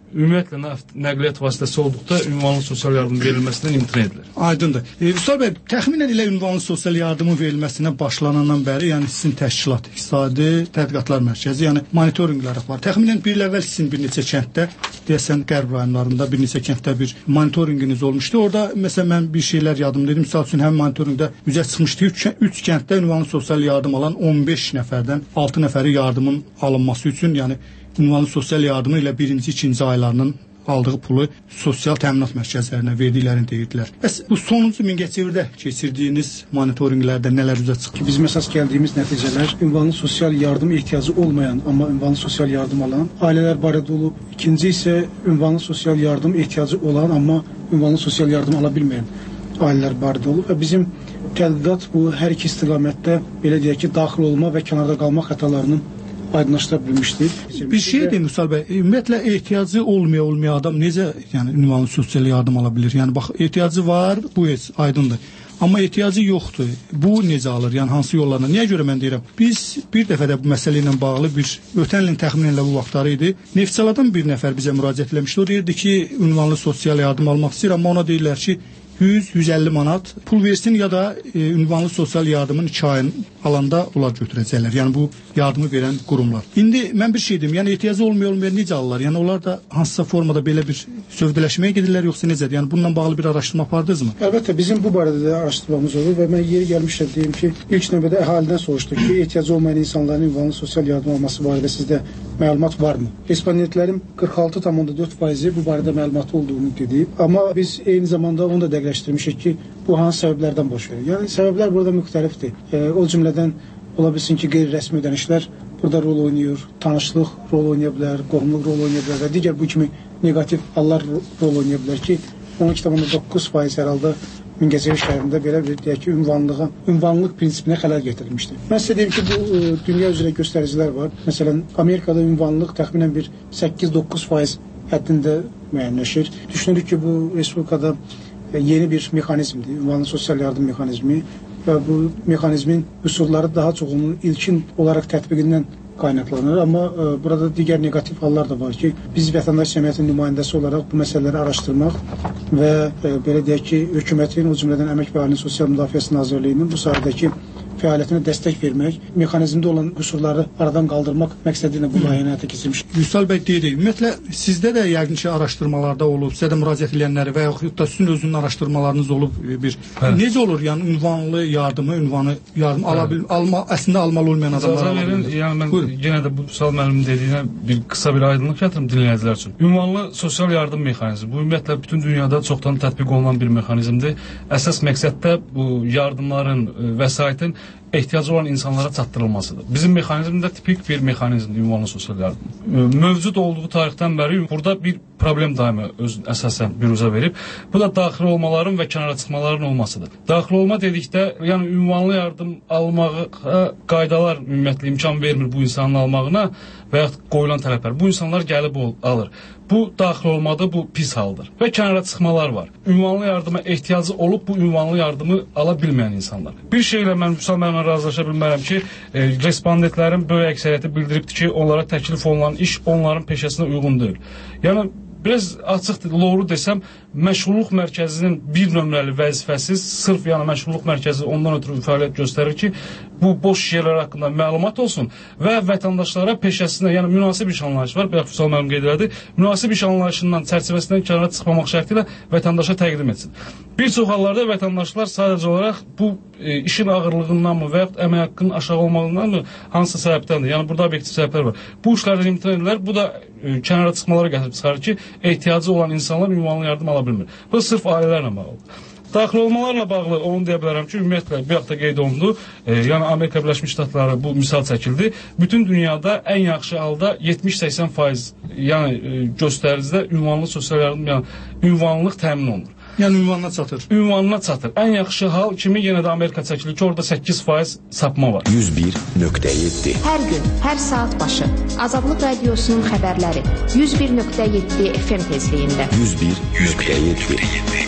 ümumiyyətlə nəqliyyat vasitəsi olduqda ünvanlı sosial yardım verilməsindən imtina edilir. Aydındır. E, Vüsal bəy, təxminən elə ünvanlı sosial yardımın verilməsinə başlanandan bəri, yəni sizin təşkilat, İqtisadi Tədqiqatlar Mərkəzi, yəni monitorinqlər var. Təxminən bir il əvvəl sizin bir neçə kənddə, deyəsən Qərb rayonlarında bir neçə kənddə bir monitorinqiniz olmuşdu. Orada məsələn mən bir şeylər yadımda idi. Misal üçün həmin monitorinqdə üzə çıxmışdı. üç kənddə ünvanlı sosial yardım alan on beş nəfərdən altı nəfəri yardımın alınması üçün, yəni ünvanlı sosial yardımı ilə birinci, ikinci aylarının aldığı pulu sosial təminat mərkəzlərinə verdiklərini deyirdilər. Bəs bu sonuncu Mingəçevirdə keçirdiyiniz monitorinqlərdə nələr üzə çıxdı? Bizim əsas gəldiyimiz nəticələr ünvanlı sosial yardım ehtiyacı olmayan, amma ünvanlı sosial yardım alan ailələr barədə olub. İkinci isə ünvanlı sosial yardım ehtiyacı olan, amma ünvanlı sosial yardım ala bilməyən ailələr barədə olub. Və bizim tədqiqat bu hər iki istiqamətdə belə deyək ki, daxil olma və kənarda qalma xətalarının aydınlaşdıra bilmişdir. Bir şey deyim Vüsal bəy, ümumiyyətlə ehtiyacı olmaya olmaya adam necə yəni ünvanlı sosial yardım ala bilir? Yəni bax, ehtiyacı var, bu heç aydındır. Amma ehtiyacı yoxdur. Bu necə alır? Yəni hansı yollarla? Niyə görə mən deyirəm? Biz bir dəfə də bu məsələ ilə bağlı bir ötən ilin təxminən bu vaxtları idi. Neftçaladan bir nəfər bizə müraciət etmişdi. O deyirdi ki, ünvanlı sosial yardım almaq istəyir, amma ona deyirlər ki, yüz yüz əlli manat pul versin ya da e, ünvanlı sosial yardımın iki ayın alanda onlar götürəcəklər. Yəni bu yardımı verən qurumlar. İndi mən bir şey deyim, yəni ehtiyacı olmayan olmayan necə alırlar? Yəni onlar da hansısa formada belə bir sövdələşməyə gedirlər yoxsa necədir? Yəni bununla bağlı bir araşdırma apardınız mı? Əlbəttə bizim bu barədə də araşdırmamız olur və mən yeri gəlmişəm deyim ki, ilk növbədə əhalidən soruşduq ki, ehtiyacı olmayan insanların ünvanlı sosial yardım alması barədə sizdə məlumat varmı? Respondentlərin qırx altı tam onda dörd faizi bu barədə məlumatı olduğunu dedi. Amma biz eyni zamanda onu da dəqiqləşdirmişik ki, bu hansı səbəblərdən baş verir? Yəni səbəblər burada müxtəlifdir. E, o cümlədən ola bilsin ki, qeyri-rəsmi ödənişlər burada rol oynayır, tanışlıq rol oynaya bilər, qohumluq rol oynaya bilər və digər bu kimi negativ hallar rol oynaya bilər ki, on iki tam onda doqquz faiz hər halda Mingəçevir şəhərində belə bir deyək ki, ünvanlığa, ünvanlıq prinsipinə xələl gətirilmişdir. Mən sizə deyim ki, bu e, dünya üzrə göstəricilər var. Məsələn, Amerikada ünvanlıq təxminən bir səkkiz doqquz faiz həddində müəyyənləşir. Düşünürük ki, bu Respublikada e, yeni bir mexanizmdir, ünvanlı sosial yardım mexanizmi və bu mexanizmin üsulları daha çoxunun ilkin olaraq tətbiqindən qaynaqlanır. Amma e, burada digər negativ hallar da var ki, biz vətəndaş cəmiyyətinin nümayəndəsi olaraq bu məsələləri araşdırmaq və e, belə deyək ki, hökumətin, o cümlədən Əmək və Əhalinin Sosial Müdafiəsi Nazirliyinin bu sahədəki fəaliyyətinə dəstək vermək, mexanizmdə olan qüsurları aradan qaldırmaq məqsədi ilə bu layihəni həyata keçirmiş. Vüsal bəy deyirik, ümumiyyətlə sizdə də yəqin ki, araşdırmalarda olub, sizə də müraciət edənləri və yaxud da sizin özünün araşdırmalarınız olub bir. Hə. Necə olur, yəni ünvanlı yardımı, ünvanı yardım hə. ala bil, alma, əslində almalı olmayan adamlar ala bilir? Yəni mən Buyurun. Yenə də bu Vüsal müəllimin dediyinə bir qısa bir aydınlıq gətirim dinləyicilər üçün. Ünvanlı sosial yardım mexanizmi, bu ümumiyyətlə bütün dünyada çoxdan tətbiq olunan bir mexanizmdir. Əsas məqsəd də bu yardımların, vəsaitin ehtiyacı olan insanlara çatdırılmasıdır. Bizim mexanizmdə tipik bir mexanizmdir ünvanlı sosial yardım. Mövcud olduğu tarixdən bəri burada bir problem daimi öz əsasən büruzə verib. Bu da daxil olmaların və kənara çıxmaların olmasıdır. Daxil olma dedikdə, yəni ünvanlı yardım almağa qaydalar ümumiyyətlə imkan vermir bu insanın almağına və yaxud qoyulan tələblər. Bu insanlar gəlib alır. Bu daxil olmada bu pis haldır. Və kənara çıxmalar var. Ünvanlı yardıma ehtiyacı olub bu ünvanlı yardımı ala bilməyən insanlar. Bir şeylə mən Vüsal müəllimlə razılaşa bilmərəm ki, e, respondentlərin böyük əksəriyyəti bildiribdir ki, onlara təklif olunan iş onların peşəsinə uyğun deyil. Yəni biraz açıq doğru desəm, məşğulluq mərkəzinin bir nömrəli vəzifəsi sırf yəni məşğulluq mərkəzi ondan ötürü fəaliyyət göstərir ki, bu boş yerlər haqqında məlumat olsun və vətəndaşlara peşəsinə, yəni münasib iş anlayışı var, bayaq Vüsal müəllim qeyd elədi, münasib iş anlayışından, çərçivəsindən kənara çıxmamaq şərti ilə vətəndaşa təqdim etsin. Bir çox hallarda vətəndaşlar sadəcə olaraq bu e, işin ağırlığındanmı və yaxud əmək haqqının aşağı olmağındanmı hansısa səbəbdəndir. Yəni burada obyektiv səbəblər var. Bu işlərdən imtina edirlər, bu da e, kənara çıxmalara gətirib çıxarır ki, ehtiyacı olan insanlar ünvanlı yardım ala bilmir. Bu sırf ailələrlə bağlıdır. Daxil olmalarla bağlı onu deyə bilərəm ki, ümumiyyətlə bir hafta qeyd olundu. E, yəni Amerika Birləşmiş Ştatları bu misal çəkildi. Bütün dünyada ən yaxşı halda yetmiş səksən faiz yəni e, göstəricidə ünvanlı sosial yardım, yəni ünvanlılıq təmin olunur. Yəni ünvanına çatır. Ünvanına çatır. Ən yaxşı hal kimi yenə də Amerika çəkilir ki, orada səkkiz faiz sapma var. yüz bir nöqtə yeddi. Hər gün, hər saat başı Azadlıq Radiosunun xəbərləri yüz bir nöqtə yeddi F M tezliyində. yüz bir nöqtə yeddi.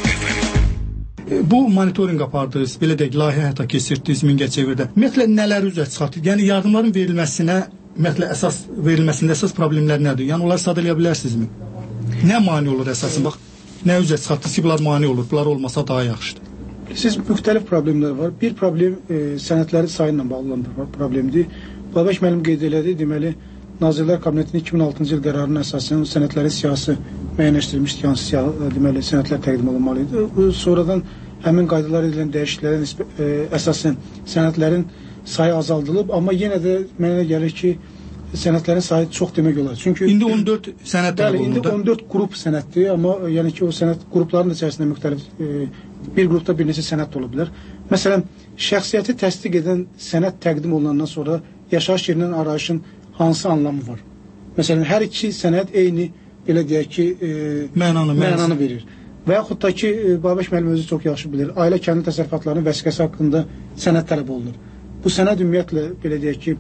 Bu monitorinq apardınız, belə deyək, layihə həyata keçirdiniz Mingəçevirdə. Ümumiyyətlə nələr üzə çıxartdı? Yəni yardımların verilməsinə, ümumiyyətlə əsas verilməsində əsas problemlər nədir? Yəni onları sadəlaya bilərsinizmi? Nə mane olur əsasən? Bax, nə üzə çıxartdınız ki, bunlar mane olur, bunlar olmasa daha yaxşıdır. Siz müxtəlif problemlər var. Bir problem e, sənədləri sayı ilə bağlı olan bir problemdir. Babək müəllim qeyd elədi, deməli, Nazirlər Kabinetinin iki min altıncı il qərarına əsasən sənədlərin siyasi müəyyənləşdirilmişdir, hansı siyasi, deməli, sənədlər təqdim olunmalıydı. Sonradan həmin qaydalar edilən dəyişikliklərə e, əsasən sənədlərin sayı azaldılıb, amma yenə də mənə gəlir ki, sənədlərin sayı çox demək olar. Çünki indi on dörd sənəd təqdim olunur. İndi on dörd qrup sənəddir, amma yəni ki, o sənəd qrupların içərisində müxtəlif e, bir qrupda bir neçə sənəd ola bilər. Məsələn, şəxsiyyəti təsdiq edən sənəd təqdim olunandan sonra yaşayış yerinin arayışın hansı anlamı var? Məsələn, hər iki sənəd eyni, belə deyək ki, e, mənanı, mənanı verir. Və yaxud da ki, e, Babək müəllim özü çox yaxşı bilir, ailə kəndi təsərrüfatlarının vəsiqəsi haqqında sənəd tələb olunur. Bu sənəd ümumiyyətlə, belə deyək ki,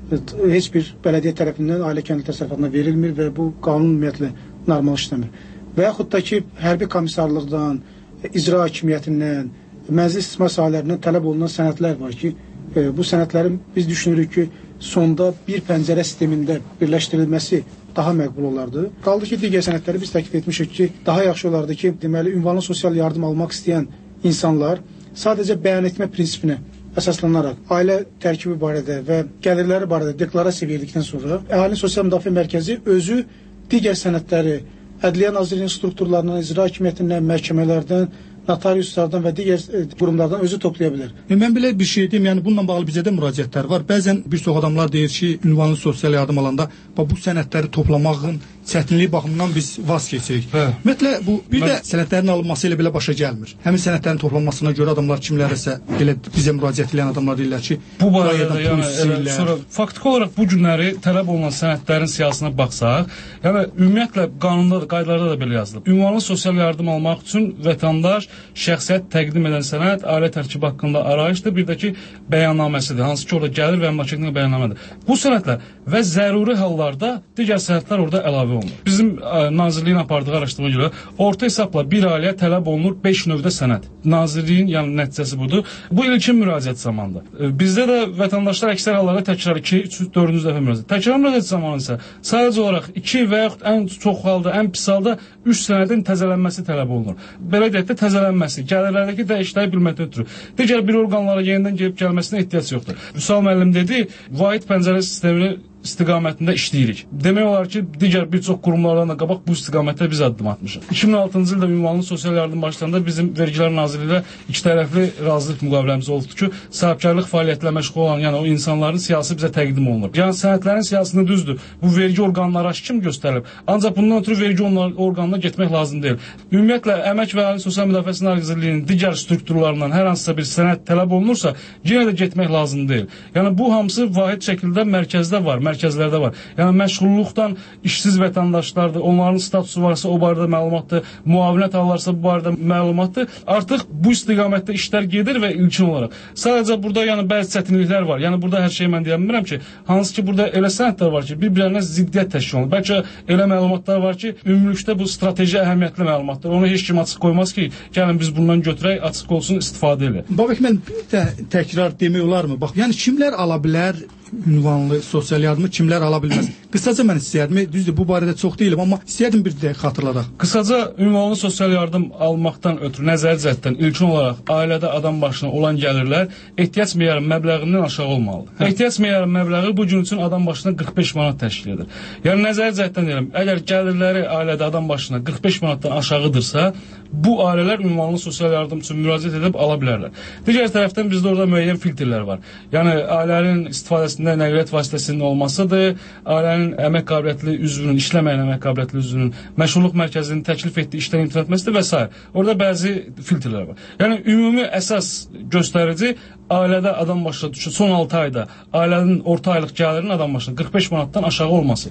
heç bir bələdiyyə tərəfindən ailə kəndi təsərrüfatına verilmir və bu qanun ümumiyyətlə normal işləmir. Və yaxud da ki, hərbi komissarlıqdan, icra hakimiyyətindən, mənzil istismar sahələrindən tələb olunan sənədlər var ki, e, bu sənədlərin biz düşünürük ki, sonda bir pəncərə sistemində birləşdirilməsi daha məqbul olardı. Qaldı ki, digər sənədləri biz təklif etmişik ki, daha yaxşı olardı ki, deməli, ünvanlı sosial yardım almaq istəyən insanlar sadəcə bəyan etmə prinsipinə əsaslanaraq ailə tərkibi barədə və gəlirləri barədə deklarasiya verdikdən sonra Əhalinin Sosial Müdafiə Mərkəzi özü digər sənədləri Ədliyyə Nazirliyinin strukturlarından, icra hakimiyyətindən, məhkəmələrdən, notariuslardan və digər qurumlardan özü toplaya bilər. Mən belə bir şey deyim, yəni bununla bağlı bizə də müraciətlər var. Bəzən bir çox adamlar deyir ki, ünvanlı sosial yardım alanda bu sənədləri toplamağın çətinliyi baxımından biz vaz keçirik. Ümumiyyətlə, bu bir də sənədlərin alınması ilə belə başa gəlmir. Həmin sənədlərin toplanmasına görə adamlar kimlərəsə elə bizə müraciət edən adamlar deyirlər ki, bu barədə yəni elə, sonra faktiki olaraq bu günləri tələb olunan sənədlərin siyasına baxsaq, yəni ümumiyyətlə qanunda da, qaydalarda da belə yazılıb. Ünvanlı sosial yardım almaq üçün vətəndaş şəxsiyyət təqdim edən sənəd ailə tərkibi haqqında arayışdır, bir də ki bəyannaməsidir, hansı ki orada gəlir və əmlak haqqında bəyannamədir. Bu sənədlər və zəruri hallarda digər sənədlər orada əlavə olunur. Bizim ə, Nazirliyin apardığı araşdırma görə orta hesabla bir ailəyə tələb olunur beş növdə sənəd. Nazirliyin yəni nəticəsi budur. Bu ilkin müraciət zamanında. E, bizdə də vətəndaşlar əksər hallarda təkrar iki, üç, dördüncü dəfə müraciət. Təkrar müraciət zamanı isə sadəcə olaraq iki və yaxud ən çox halda, ən pis halda üç sənədin təzələnməsi tələb olunur. Belə deyək də təzələnməsi, gəlirlərdəki dəyişiklikləri bilməkdən ötürü. Digər bir orqanlara yenidən gəlib gəlməsinə ehtiyac yoxdur. Vüsal müəllim dedi, vahid pəncərə sistemini istiqamətində işləyirik. Demək olar ki, digər bir çox qurumlardan da qabaq bu istiqamətdə biz addım atmışıq. iki min altıncı ildə ünvanlı sosial yardım başlananda bizim Vergilər Nazirliyi ilə iki tərəfli razılıq müqaviləmiz olubdu ki, sahibkarlıq fəaliyyətlə məşğul olan, yəni o insanların siyasi bizə təqdim olunur. Yəni sənədlərin siyasını düzdür. Bu vergi orqanları kim göstərilib? Ancaq bundan ötürü vergi orqanına getmək lazım deyil. Ümumiyyətlə Əmək və Əhalinin Sosial Müdafiəsi Nazirliyinin digər strukturlarından hər hansısa bir sənəd tələb olunursa, yenə də getmək lazım deyil. Yəni bu hamısı vahid şəkildə mərkəzdə var. Mərkəzlərdə var. Yəni məşğulluqdan işsiz vətəndaşlardır, onların statusu varsa o barədə məlumatdır, müavinət alırlarsa bu barədə məlumatdır. Artıq bu istiqamətdə işlər gedir və ilkin olaraq. Sadəcə burada yəni bəzi çətinliklər var. Yəni burada hər şeyi mən deyə bilmirəm ki, hansı ki burada elə sənədlər var ki, bir-birlərinə ziddiyyət təşkil olunur. Bəlkə elə məlumatlar var ki, ümumilikdə bu strateji əhəmiyyətli məlumatlar. Onu heç kim açıq qoymaz ki, gəlin biz bundan götürək, açıq olsun, istifadə edək. Babək, mən bir də təkrar demək olarmı? Bax, yəni kimlər ala bilər ünvanlı sosial yardımı, kimlər ala bilməz? Qısaca mən istəyərdim, düzdür, bu barədə çox deyiləm, amma istəyərdim bir də xatırladaq. Qısaca ünvanlı sosial yardım almaqdan ötürü nəzəri cəhətdən ilkin olaraq ailədə adam başına olan gəlirlər ehtiyac meyarı məbləğindən aşağı olmalıdır. Hə. Ehtiyac meyarı məbləği bu gün üçün adam başına qırx beş manat təşkil edir. Yəni nəzəri cəhətdən deyirəm, əgər gəlirləri ailədə adam başına qırx beş manatdan aşağıdırsa, bu ailələr ünvanlı sosial yardım üçün müraciət edib ala bilərlər. Digər tərəfdən bizdə orada müəyyən filtrlər var. Yəni ailənin istifadəsində nəqliyyat vasitəsinin olmasıdır, ailənin əmək qabiliyyətli üzvünün, işləməyən əmək qabiliyyətli üzvünün məşğulluq mərkəzinin təklif etdiyi işdən imtina etməsidir və s. Orada bəzi filtrlər var. Yəni ümumi əsas göstərici ailədə adam başına düşür, son altı ayda ailənin orta aylıq gəlirinin adam başına qırx beş manatdan aşağı olması.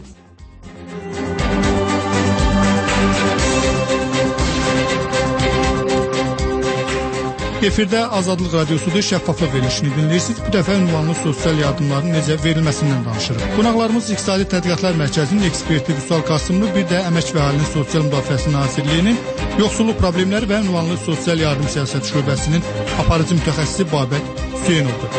Efirdə Azadlıq Radiosudur, şəffaflıq verilişini dinləyirsiniz. Bu dəfə ünvanlı sosial yardımların necə verilməsindən danışırıq. Qonaqlarımız İqtisadi Tədqiqatlar Mərkəzinin eksperti Vüsal Qasımlı, bir də Əmək və Əhalinin Sosial Müdafiəsi Nazirliyinin yoxsulluq problemləri və ünvanlı sosial yardım siyasəti şöbəsinin aparıcı mütəxəssisi Babək Hüseynovdur.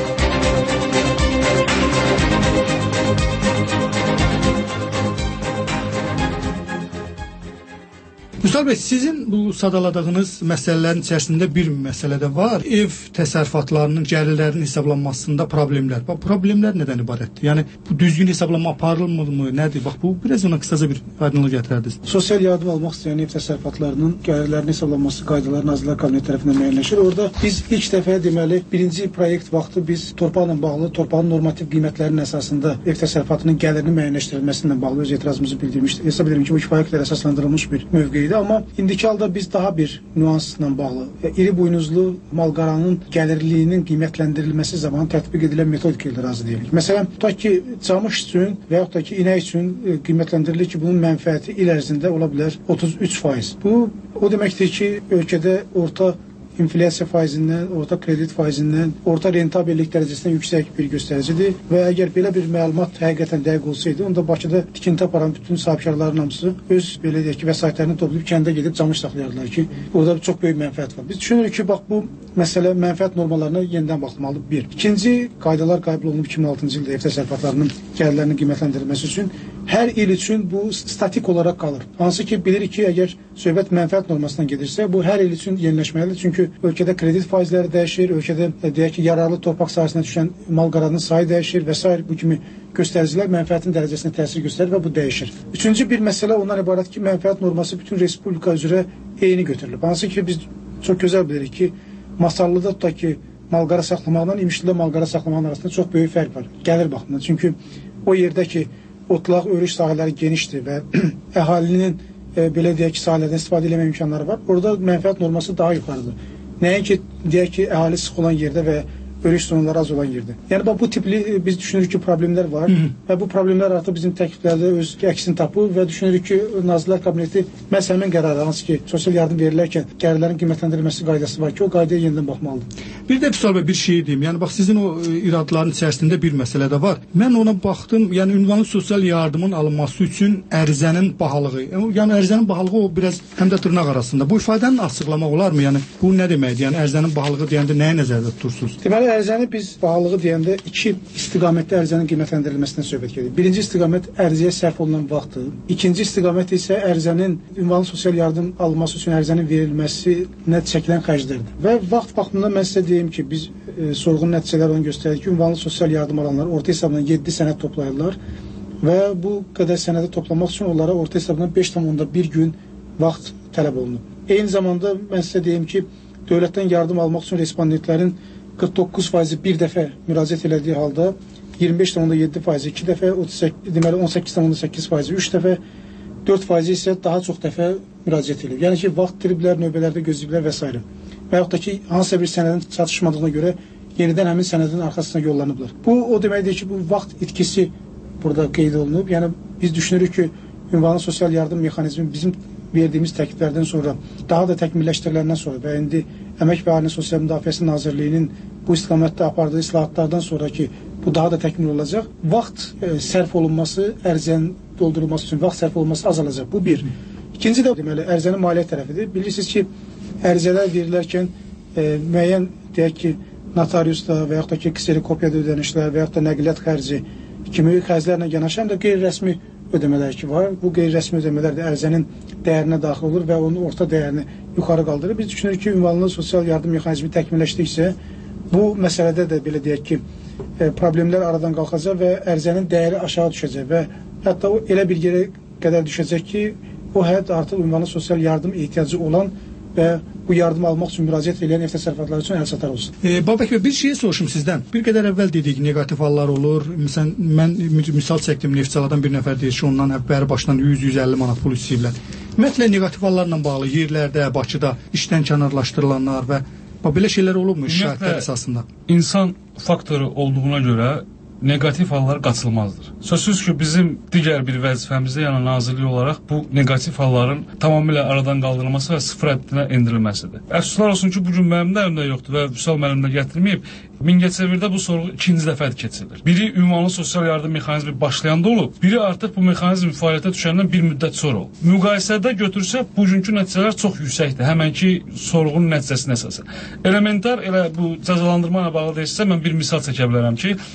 Vüsal bəy, sizin bu sadaladığınız məsələlərin içərisində bir məsələ də var. Ev təsərrüfatlarının gəlirlərinin hesablanmasında problemlər. Bu problemlər nədən ibarətdir? Yəni bu düzgün hesablanma aparılmırmı? Nədir? Bax bu biraz ona qısaca bir aydınlıq gətirərdiniz. Sosial yardım almaq istəyən ev təsərrüfatlarının gəlirlərinin hesablanması qaydaları Nazirlər Kabineti tərəfindən müəyyənləşir. Orada biz ilk dəfə deməli birinci proyekt vaxtı biz torpaqla bağlı, torpağın normativ qiymətlərinin əsasında ev təsərrüfatının gəlirinin müəyyənləşdirilməsindən bağlı öz etirazımızı bildirmişdik. Hesab edirəm ki, bu kifayətlə əsaslandırılmış bir mövqedir. Amma indiki halda biz daha bir nüansla bağlı, iri buynuzlu malqaranın gəlirliyinin qiymətləndirilməsi zamanı tətbiq edilən metodika ilə razı deyilik. Məsələn, tutaq ki, camış üçün və yaxud da ki, inək üçün qiymətləndirilir ki, bunun mənfəəti il ərzində ola bilər otuz üç faiz. Bu o deməkdir ki, ölkədə orta inflyasiya faizindən, orta kredit faizindən, orta rentabellik dərəcəsindən yüksək bir göstəricidir və əgər belə bir məlumat həqiqətən dəqiq olsaydı, onda Bakıda tikinti aparan bütün sahibkarların hamısı öz belə deyək ki, vəsaitlərini toplayıb kəndə gedib camış saxlayarlar ki, burada çox böyük mənfəət var. Biz düşünürük ki, bax bu məsələ mənfəət normalarına yenidən baxılmalıdır. Bir. İkinci, qaydalar qəbul olunub iki min altıncı ildə ev təsərrüfatlarının gəlirlərinin qiymətləndirilməsi üçün hər il üçün bu statik olaraq qalır. Hansı ki, bilirik ki, əgər söhbət mənfəət normasından gedirsə, bu hər il üçün yeniləşməlidir. Çünki ölkədə kredit faizləri dəyişir, ölkədə deyək ki, yararlı torpaq sahəsinə düşən mal-qaranın sayı dəyişir və s. bu kimi göstəricilər mənfəətin dərəcəsinə təsir göstərir və bu dəyişir. Üçüncü bir məsələ ondan ibarət ki, mənfəət norması bütün respublika üzrə eyni götürülür. Hansı ki, biz çox gözəl bilirik ki, Masallıda tutaq ki, mal-qara saxlamaqla İmişlidə mal-qara saxlamağın arasında çox böyük fərq var. Gəlir baxımından. Çünki o yerdə ki, otlaq, örüş sahələri genişdir və əhalinin e, belə deyək ki, sahələrdən istifadə etmə imkanları var. Orada mənfəət norması daha yuxarıdır. Nəinki deyək ki, əhali sıx olan yerdə və örüş zonları az olan yerdə. Yəni bu tipli biz düşünürük ki, problemlər var Hı -hı. və bu problemlər artıq bizim təkliflərdə öz əksini tapır və düşünürük ki, Nazirlər Kabineti məhz həmin qərarı, hansı ki, sosial yardım verilərkən gəlirlərin qiymətləndirilməsi qaydası var ki, o qaydaya yenidən baxmalıdır. Bir də Vüsal bəy bir şey deyim. Yəni bax sizin o iradların içərisində bir məsələ də var. Mən ona baxdım. Yəni ünvanlı sosial yardımın alınması üçün ərizənin bahalığı. Yəni ərizənin bahalığı o biraz həm də dırnaq arasında. Bu ifadəni açıqlamaq olarmı? Yəni bu nə deməkdir? Yəni ərizənin bahalığı deyəndə nəyi nəzərdə tutursunuz? Deməli ərizəni biz bahalığı deyəndə iki istiqamətdə ərizənin qiymətləndirilməsindən söhbət gedir. Birinci istiqamət ərizəyə sərf olunan vaxtı, ikinci istiqamət isə ərizənin ünvanlı sosial yardım alınması üçün ərizənin verilməsinə çəkilən xərclərdir. Və vaxt baxımından mən sizə deyim ki, biz e, sorğunun nəticələri onu göstərir ki, ünvanlı sosial yardım alanlar orta hesabla yeddi sənəd toplayırlar və bu qədər sənədi toplamaq üçün onlara orta hesabla beş tam onda bir gün vaxt tələb olunur. Eyni zamanda mən sizə deyim ki, dövlətdən yardım almaq üçün respondentlərin qırx doqquz faizi bir dəfə müraciət elədiyi halda iyirmi beş tam onda yeddi faizi iki dəfə, deməli on səkkiz tam onda səkkiz faizi üç dəfə, dörd faizi isə daha çox dəfə müraciət edir. Yəni ki, vaxt triblər, növbələrdə gözləyiblər və s. Və yaxud da ki, hansısa bir sənədin çatışmadığına görə yenidən həmin sənədin arxasına yollanıblar. Bu, o deməkdir ki, bu vaxt itkisi burada qeyd olunub. Yəni, biz düşünürük ki, ünvanlı sosial yardım mexanizmi bizim verdiyimiz təkliflərdən sonra, daha da təkmilləşdiriləndən sonra və indi Əmək və Əhalinin Sosial Müdafiəsi Nazirliyinin bu istiqamətdə apardığı islahatlardan sonra ki, bu daha da təkmil olacaq. Vaxt e, sərf olunması, ərizənin doldurulması üçün vaxt sərf olunması azalacaq. Bu bir. İkinci də deməli, ərizənin maliyyə tərəfidir. Bilirsiniz ki, ərizələr verilərkən e, müəyyən deyək ki, notariusda və yaxud da ki, kserokopiyada ödənişlər və yaxud da nəqliyyat xərci kimi xərclərlə yanaşı həm də qeyri-rəsmi ödəmələr ki var. Bu qeyri-rəsmi ödəmələr də ərizənin dəyərinə daxil olur və onun orta dəyərini yuxarı qaldırır. Biz düşünürük ki, ünvanlı sosial yardım mexanizmi təkmilləşdikcə bu məsələdə də belə deyək ki, e, problemlər aradan qalxacaq və ərizənin dəyəri aşağı düşəcək və hətta o elə bir yerə qədər düşəcək ki, o həyat artıq ünvanlı sosial yardım ehtiyacı olan və bu yardım almaq üçün müraciət edən ev təsərrüfatları üçün əlçatar olsun. E, Babək bəy, bir şey soruşum sizdən. Bir qədər əvvəl dedik, negativ hallar olur. Məsələn, mən misal çəkdim, Neftçaladan bir nəfər deyir ki, ondan bəri başdan yüz yüz əlli manat pul istəyirlər. Ümumiyyətlə, negativ hallarla bağlı yerlərdə, Bakıda işdən kənarlaşdırılanlar və belə şeylər olubmu şərtlər əsasında? İnsan faktoru olduğuna görə negativ hallar qaçılmazdır. Sözsüz ki, bizim digər bir vəzifəmizdə, yəni nazirlik olaraq bu negativ halların tamamilə aradan qaldırılması və sıfır həddinə endirilməsidir. Əfsuslar olsun ki, bugün mənim də əlimdə yoxdur və Vüsal mənim də gətirməyib. Mingəçevirdə bu sorğu ikinci dəfədir keçirilir. Biri ünvanlı sosial yardım mexanizmi başlayanda olub, biri artıq bu mexanizm fəaliyyətə düşəndən bir müddət sonra olub. Müqayisədə götürsək, bugünkü nəticələr çox yüksəkdir. Həmənki sorğunun nəticəsinə əsasən. Elementar elə bu cəzalandırma ilə bağlı deyilsə, mən bir misal çəkə bilərəm ki,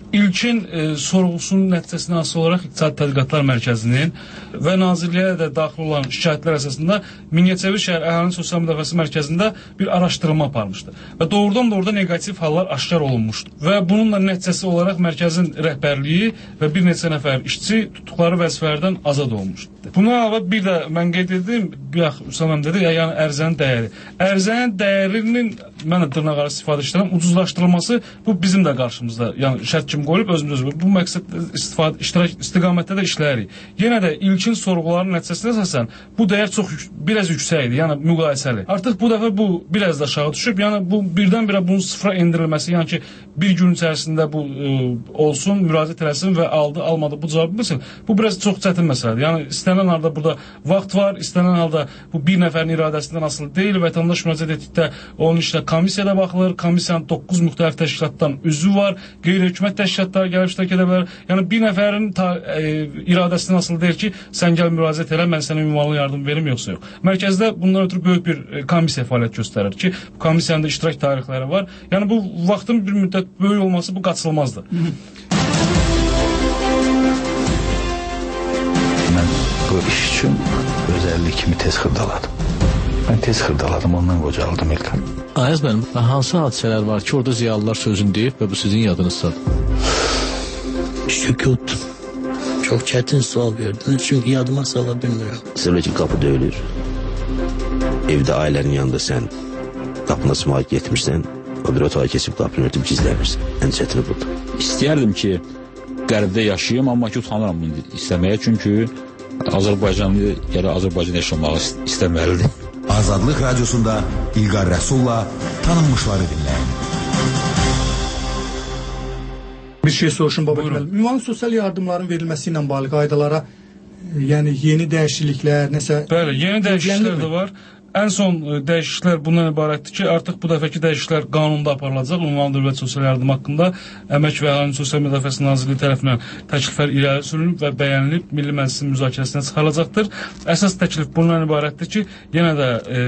İlkin e, sorğusunun nəticəsindən asılı olaraq İqtisadi Tədqiqatlar Mərkəzinin və Nazirliyə də daxil olan şikayətlər əsasında Mingəçevir şəhər Əhalinin Sosial Müdafiəsi Mərkəzində bir araşdırma aparmışdı və doğrudan da orada neqativ hallar aşkar olunmuşdu və bununla nəticəsi olaraq mərkəzin rəhbərliyi və bir neçə nəfər işçi tutduqları vəzifələrdən azad olmuşdu. Buna əlavə bir də mən qeyd etdim, bir Üsam dedi, yəni ərizənin dəyəri. Ərizənin dəyərinin mən də dırnaq arası istifadə edirəm, ucuzlaşdırılması bu bizim də qarşımızda, yəni şərt kimi qoyulub özümüz özümüz. Bu məqsəd istifadə iştirak istiqamətdə də işləyirik. Yenə də ilkin sorğuların nəticəsinə əsasən bu dəyər çox biraz yüksək idi, yəni müqayisəli. Artıq bu dəfə bu biraz da aşağı düşüb, yəni bu birdən-birə bunun sıfıra endirilməsi, yəni ki bir gün içərisində bu ə, olsun, müraciət eləsin və aldı, almadı bu cavabı bilsin. Bu biraz çox çətin məsələdir. Yəni istənilən halda burada vaxt var, istənilən halda bu bir nəfərin iradəsindən asılı deyil. Vətəndaş müraciət etdikdə onun işlə komissiyada baxılır. Komissiyanın doqquz müxtəlif təşkilatdan üzvü var. Qeyri-hökumət təşkilatları gəlib iştirak edə bilər. Yəni bir nəfərin ta, e, iradəsindən asılı deyil ki, sən gəl müraciət elə, mən sənə ünvanlı yardım verim yoxsa yox. Mərkəzdə bundan ötürü böyük bir e, komissiya fəaliyyət göstərir ki, bu komissiyanın da iştirak tarixləri var. Yəni bu vaxtın bir müddət böyük olması bu qaçılmazdır. Mən bu iş üçün özəllik kimi tez xırdaladım. Mən tez xırdaladım, ondan qocaldım İlkan. Ayaz mənim, hansı hadisələr var ki, orada ziyalılar sözünü deyib və bu sizin yadınızdadır? Sükut. Çox çətin sual verdiniz, çünki yadıma sala bilmirəm. Sırla ki, qapı döyülür. Evdə ailənin yanında sən qapına sımağa getmirsən, o bir otağa keçib qapını örtüb gizlənirsən. Ən çətini budur. İstəyərdim ki, qərbdə yaşayayım, amma ki, utanıram bunu istəməyə, çünki Azərbaycanlı gələ Azərbaycan yaşamağı istəməlidir. Azadlıq Radiosunda İlqar Rəsulla tanınmışları dinləyin. Bir şey soruşun Babək müəllim. Ünvanlı sosial yardımların verilməsi ilə bağlı qaydalara, yəni yeni dəyişikliklər, nəsə... Bəli, yeni dəyişikliklər də var. Ən son dəyişikliklər bundan ibarətdir ki, artıq bu dəfəki dəyişikliklər qanunda aparılacaq. Ünvanlı dövlət sosial yardım haqqında Əmək və Əhalinin Sosial Müdafiəsi Nazirliyi tərəfindən təkliflər irəli sürülüb və bəyənilib Milli Məclisin müzakirəsinə çıxarılacaqdır. Əsas təklif bundan ibarətdir ki, yenə də e,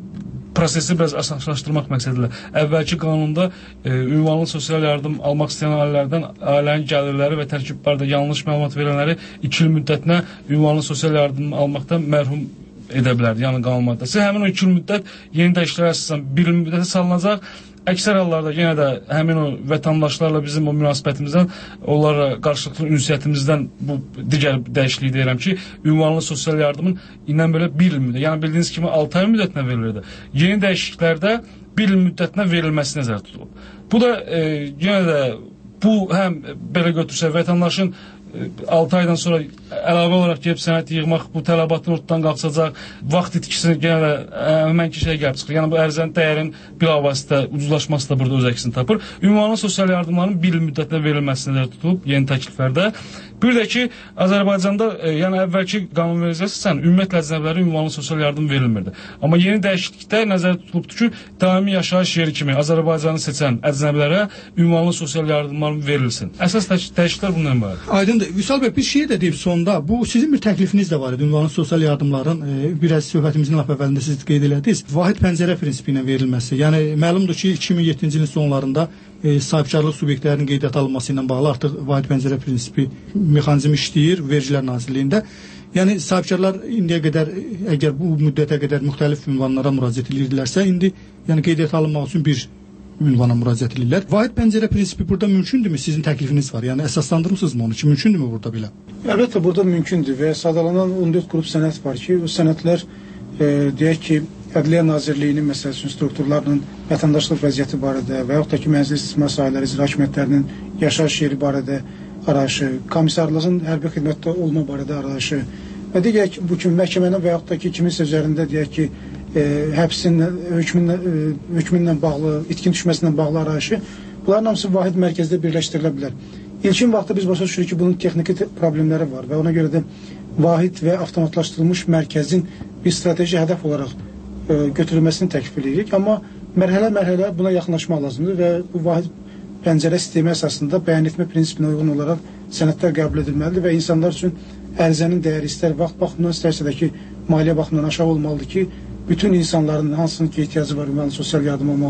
prosesi biraz asanlaşdırmaq məqsədilə əvvəlki qanunda e, ünvanlı sosial yardım almaq istəyən ailələrdən ailənin gəlirləri və tərkiblərdə yanlış məlumat verənləri iki il müddətinə ünvanlı sosial yardım almaqdan mərhum edə bilər, yəni qanun maddəsi. Həmin o iki il müddət yeni dəyişikliklər əsasən bir il müddətə salınacaq. Əksər hallarda yenə də həmin o vətəndaşlarla bizim o münasibətimizdən, onlarla qarşılıqlı ünsiyyətimizdən bu digər dəyişikliyi deyirəm ki, ünvanlı sosial yardımın indən belə bir il müddət, yəni bildiyiniz kimi altı ay müddətinə verilirdi. Yeni dəyişikliklərdə bir il müddətinə verilməsi nəzərdə tutulub. Bu da e, yenə də bu həm belə götürsə vətəndaşın altı aydan sonra əlavə olaraq gəlib sənəd yığmaq, bu tələbatın ortadan qalxacaq, vaxt itkisini yenə də həmənki şey gəlib çıxır. Yəni bu ərizənin dəyərin bilavasitə ucuzlaşması da burada öz əksini tapır. Ünvanlı sosial yardımların bir il müddətinə verilməsi nəzərdə tutulub yeni təkliflərdə. Bir də ki, Azərbaycanda, e, yəni əvvəlki qanunvericiliyə əsasən ümumiyyətlə əcnəbilərə ünvanlı sosial yardım verilmirdi. Amma yeni dəyişiklikdə nəzərdə tutulubdur ki, daimi yaşayış yeri kimi Azərbaycanı seçən əcnəbilərə ünvanlı sosial yardımlar verilsin. Əsas dəyişikliklər bundan ibarət. Aydındır. Vüsal bəy, bir şey də deyib sonda, bu sizin bir təklifiniz də var idi, ünvanlı sosial yardımların, e, biraz söhbətimizin lap əvvəlində siz qeyd elədiniz, vahid pəncərə prinsipi ilə verilməsi. Yəni, məlumdur ki, iki min yeddinci ilin sonlarında e, sahibkarlıq subyektlərinin qeydiyyata alınması ilə bağlı artıq vahid pəncərə prinsipi mexanizm işləyir Vergilər Nazirliyində. Yəni, sahibkarlar indiyə qədər, əgər bu müddətə qədər müxtəlif ünvanlara müraciət edirlərsə, indi yəni qeydiyyata alınmaq üçün bir ünvana müraciət edirlər. Vahid pəncərə prinsipi burada mümkündürmü? Sizin təklifiniz var. Yəni əsaslandırmısınızmı onu ki, mümkündürmü burada belə? Əlbəttə burada mümkündür və sadalanan on dörd qrup sənəd var ki, o sənədlər e, deyək ki, Ədliyyə Nazirliyinin məsəl üçün strukturlarının vətəndaşlıq vəziyyəti barədə və yaxud da ki, mənzil istismar sahələri icra hakimiyyətlərinin yaşayış yeri barədə arayışı, komissarlığın hərbi xidmətdə olma barədə arayışı və digər ki, bu kimi məhkəmənin və yaxud da ki, kiminsə üzərində deyək ki, e, həbsinlə, hökmünlə, e, hökmünlə bağlı, itkin düşməsindən bağlı arayışı, bunların hamısı vahid mərkəzdə birləşdirilə bilər. İlkin vaxtda biz başa düşürük ki, bunun texniki problemləri var və ona görə də vahid və avtomatlaşdırılmış mərkəzin bir strateji hədəf olaraq e, götürülməsini təklif edirik. Amma mərhələ-mərhələ buna yaxınlaşmaq lazımdır və bu vahid pəncərə sistemi əsasında bəyan etmə prinsipinə uyğun olaraq sənədlər qəbul edilməlidir və insanlar üçün ərizənin dəyəri istər vaxt baxımından, istərsə də ki, maliyyə baxımından aşağı olmalıdır ki, bütün insanların hansının ki, ehtiyacı var ünvanlı sosial yardım almağa,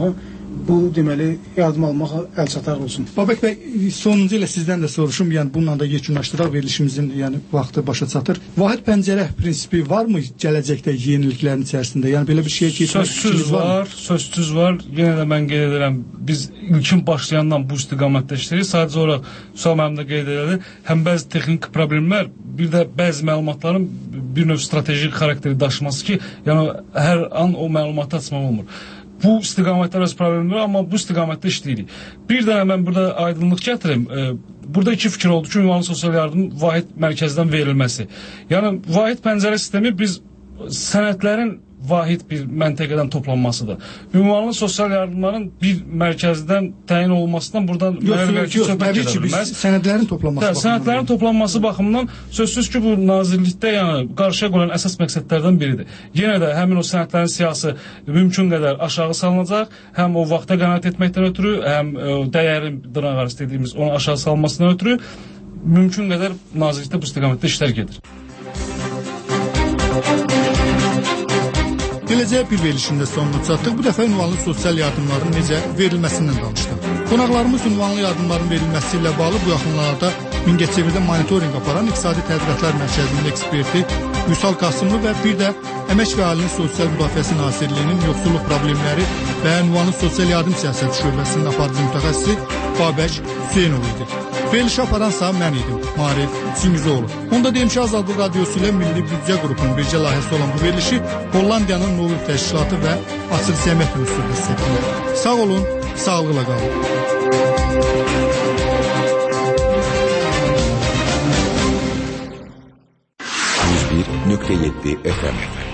bu deməli yardım almaq əlçatar olsun. Babək bəy, sonuncu ilə sizdən də soruşum, yəni bununla da yekunlaşdıraq, verilişimizin yəni vaxtı başa çatır. Vahid pəncərə prinsipi varmı gələcəkdə yeniliklərin içərisində? Yəni belə bir şeyə getmək fikriniz var? Sözsüz var. Yenə də mən qeyd edirəm, biz ilkin başlayandan bu istiqamətdə işləyirik. Sadəcə olaraq Sual müəllim də qeyd edirdi, həm bəzi texniki problemlər, bir də bəzi məlumatların bir növ strateji xarakteri daşıması ki, yəni hər an o məlumatı açmaq olmur. Bu istiqamətlər öz problemləri, amma bu istiqamətdə işləyirik. Bir dənə mən burada aydınlıq gətirim. Burada iki fikir oldu ki, ünvanlı sosial yardım vahid mərkəzdən verilməsi. Yəni, vahid pəncərə sistemi biz sənədlərin vahid bir məntəqədən toplanmasıdır. Ünvanlı sosial yardımların bir mərkəzdən təyin olmasından buradan yox, yox, təbii ki, biz sənədlərin toplanması baxımından. Sənədlərin toplanması baxımından sözsüz ki, bu nazirlikdə yəni qarşıya qoyulan əsas məqsədlərdən biridir. Yenə də həmin o sənədlərin siyasi mümkün qədər aşağı salınacaq, həm o vaxta qənaət etməkdən ötürü, həm dəyərin dırnaq arası dediyimiz onun aşağı salınmasından ötürü mümkün qədər nazirlikdə bu istiqamətdə işlər gedir. Beləcə bir verilişində sonuna çatdıq. Bu dəfə ünvanlı sosial yardımların necə verilməsindən danışdıq. Qonaqlarımız ünvanlı yardımların verilməsi ilə bağlı bu yaxınlarda Mingəçevirdə monitorinq aparan İqtisadi Tədqiqatlar Mərkəzinin eksperti Vüsal Qasımlı və bir də Əmək və Əhalinin Sosial Müdafiəsi Nazirliyinin yoxsulluq problemləri və ünvanlı sosial yardım siyasəti şöbəsinin aparıcı mütəxəssisi Babək Hüseynov idi. Verilişi aparansa mən idim, Marif Singizoğlu. Onda deyim ki, Azadlıq Radiosu ilə Milli Büdcə qrupunun bircə layihəsi olan bu verilişi Hollandiyanın Nobel Təşkilatı və Açıq Səmiyyət Institutu dəstək edir. Sağ olun, sağlıqla qalın. yüz bir nöqtə yeddi F M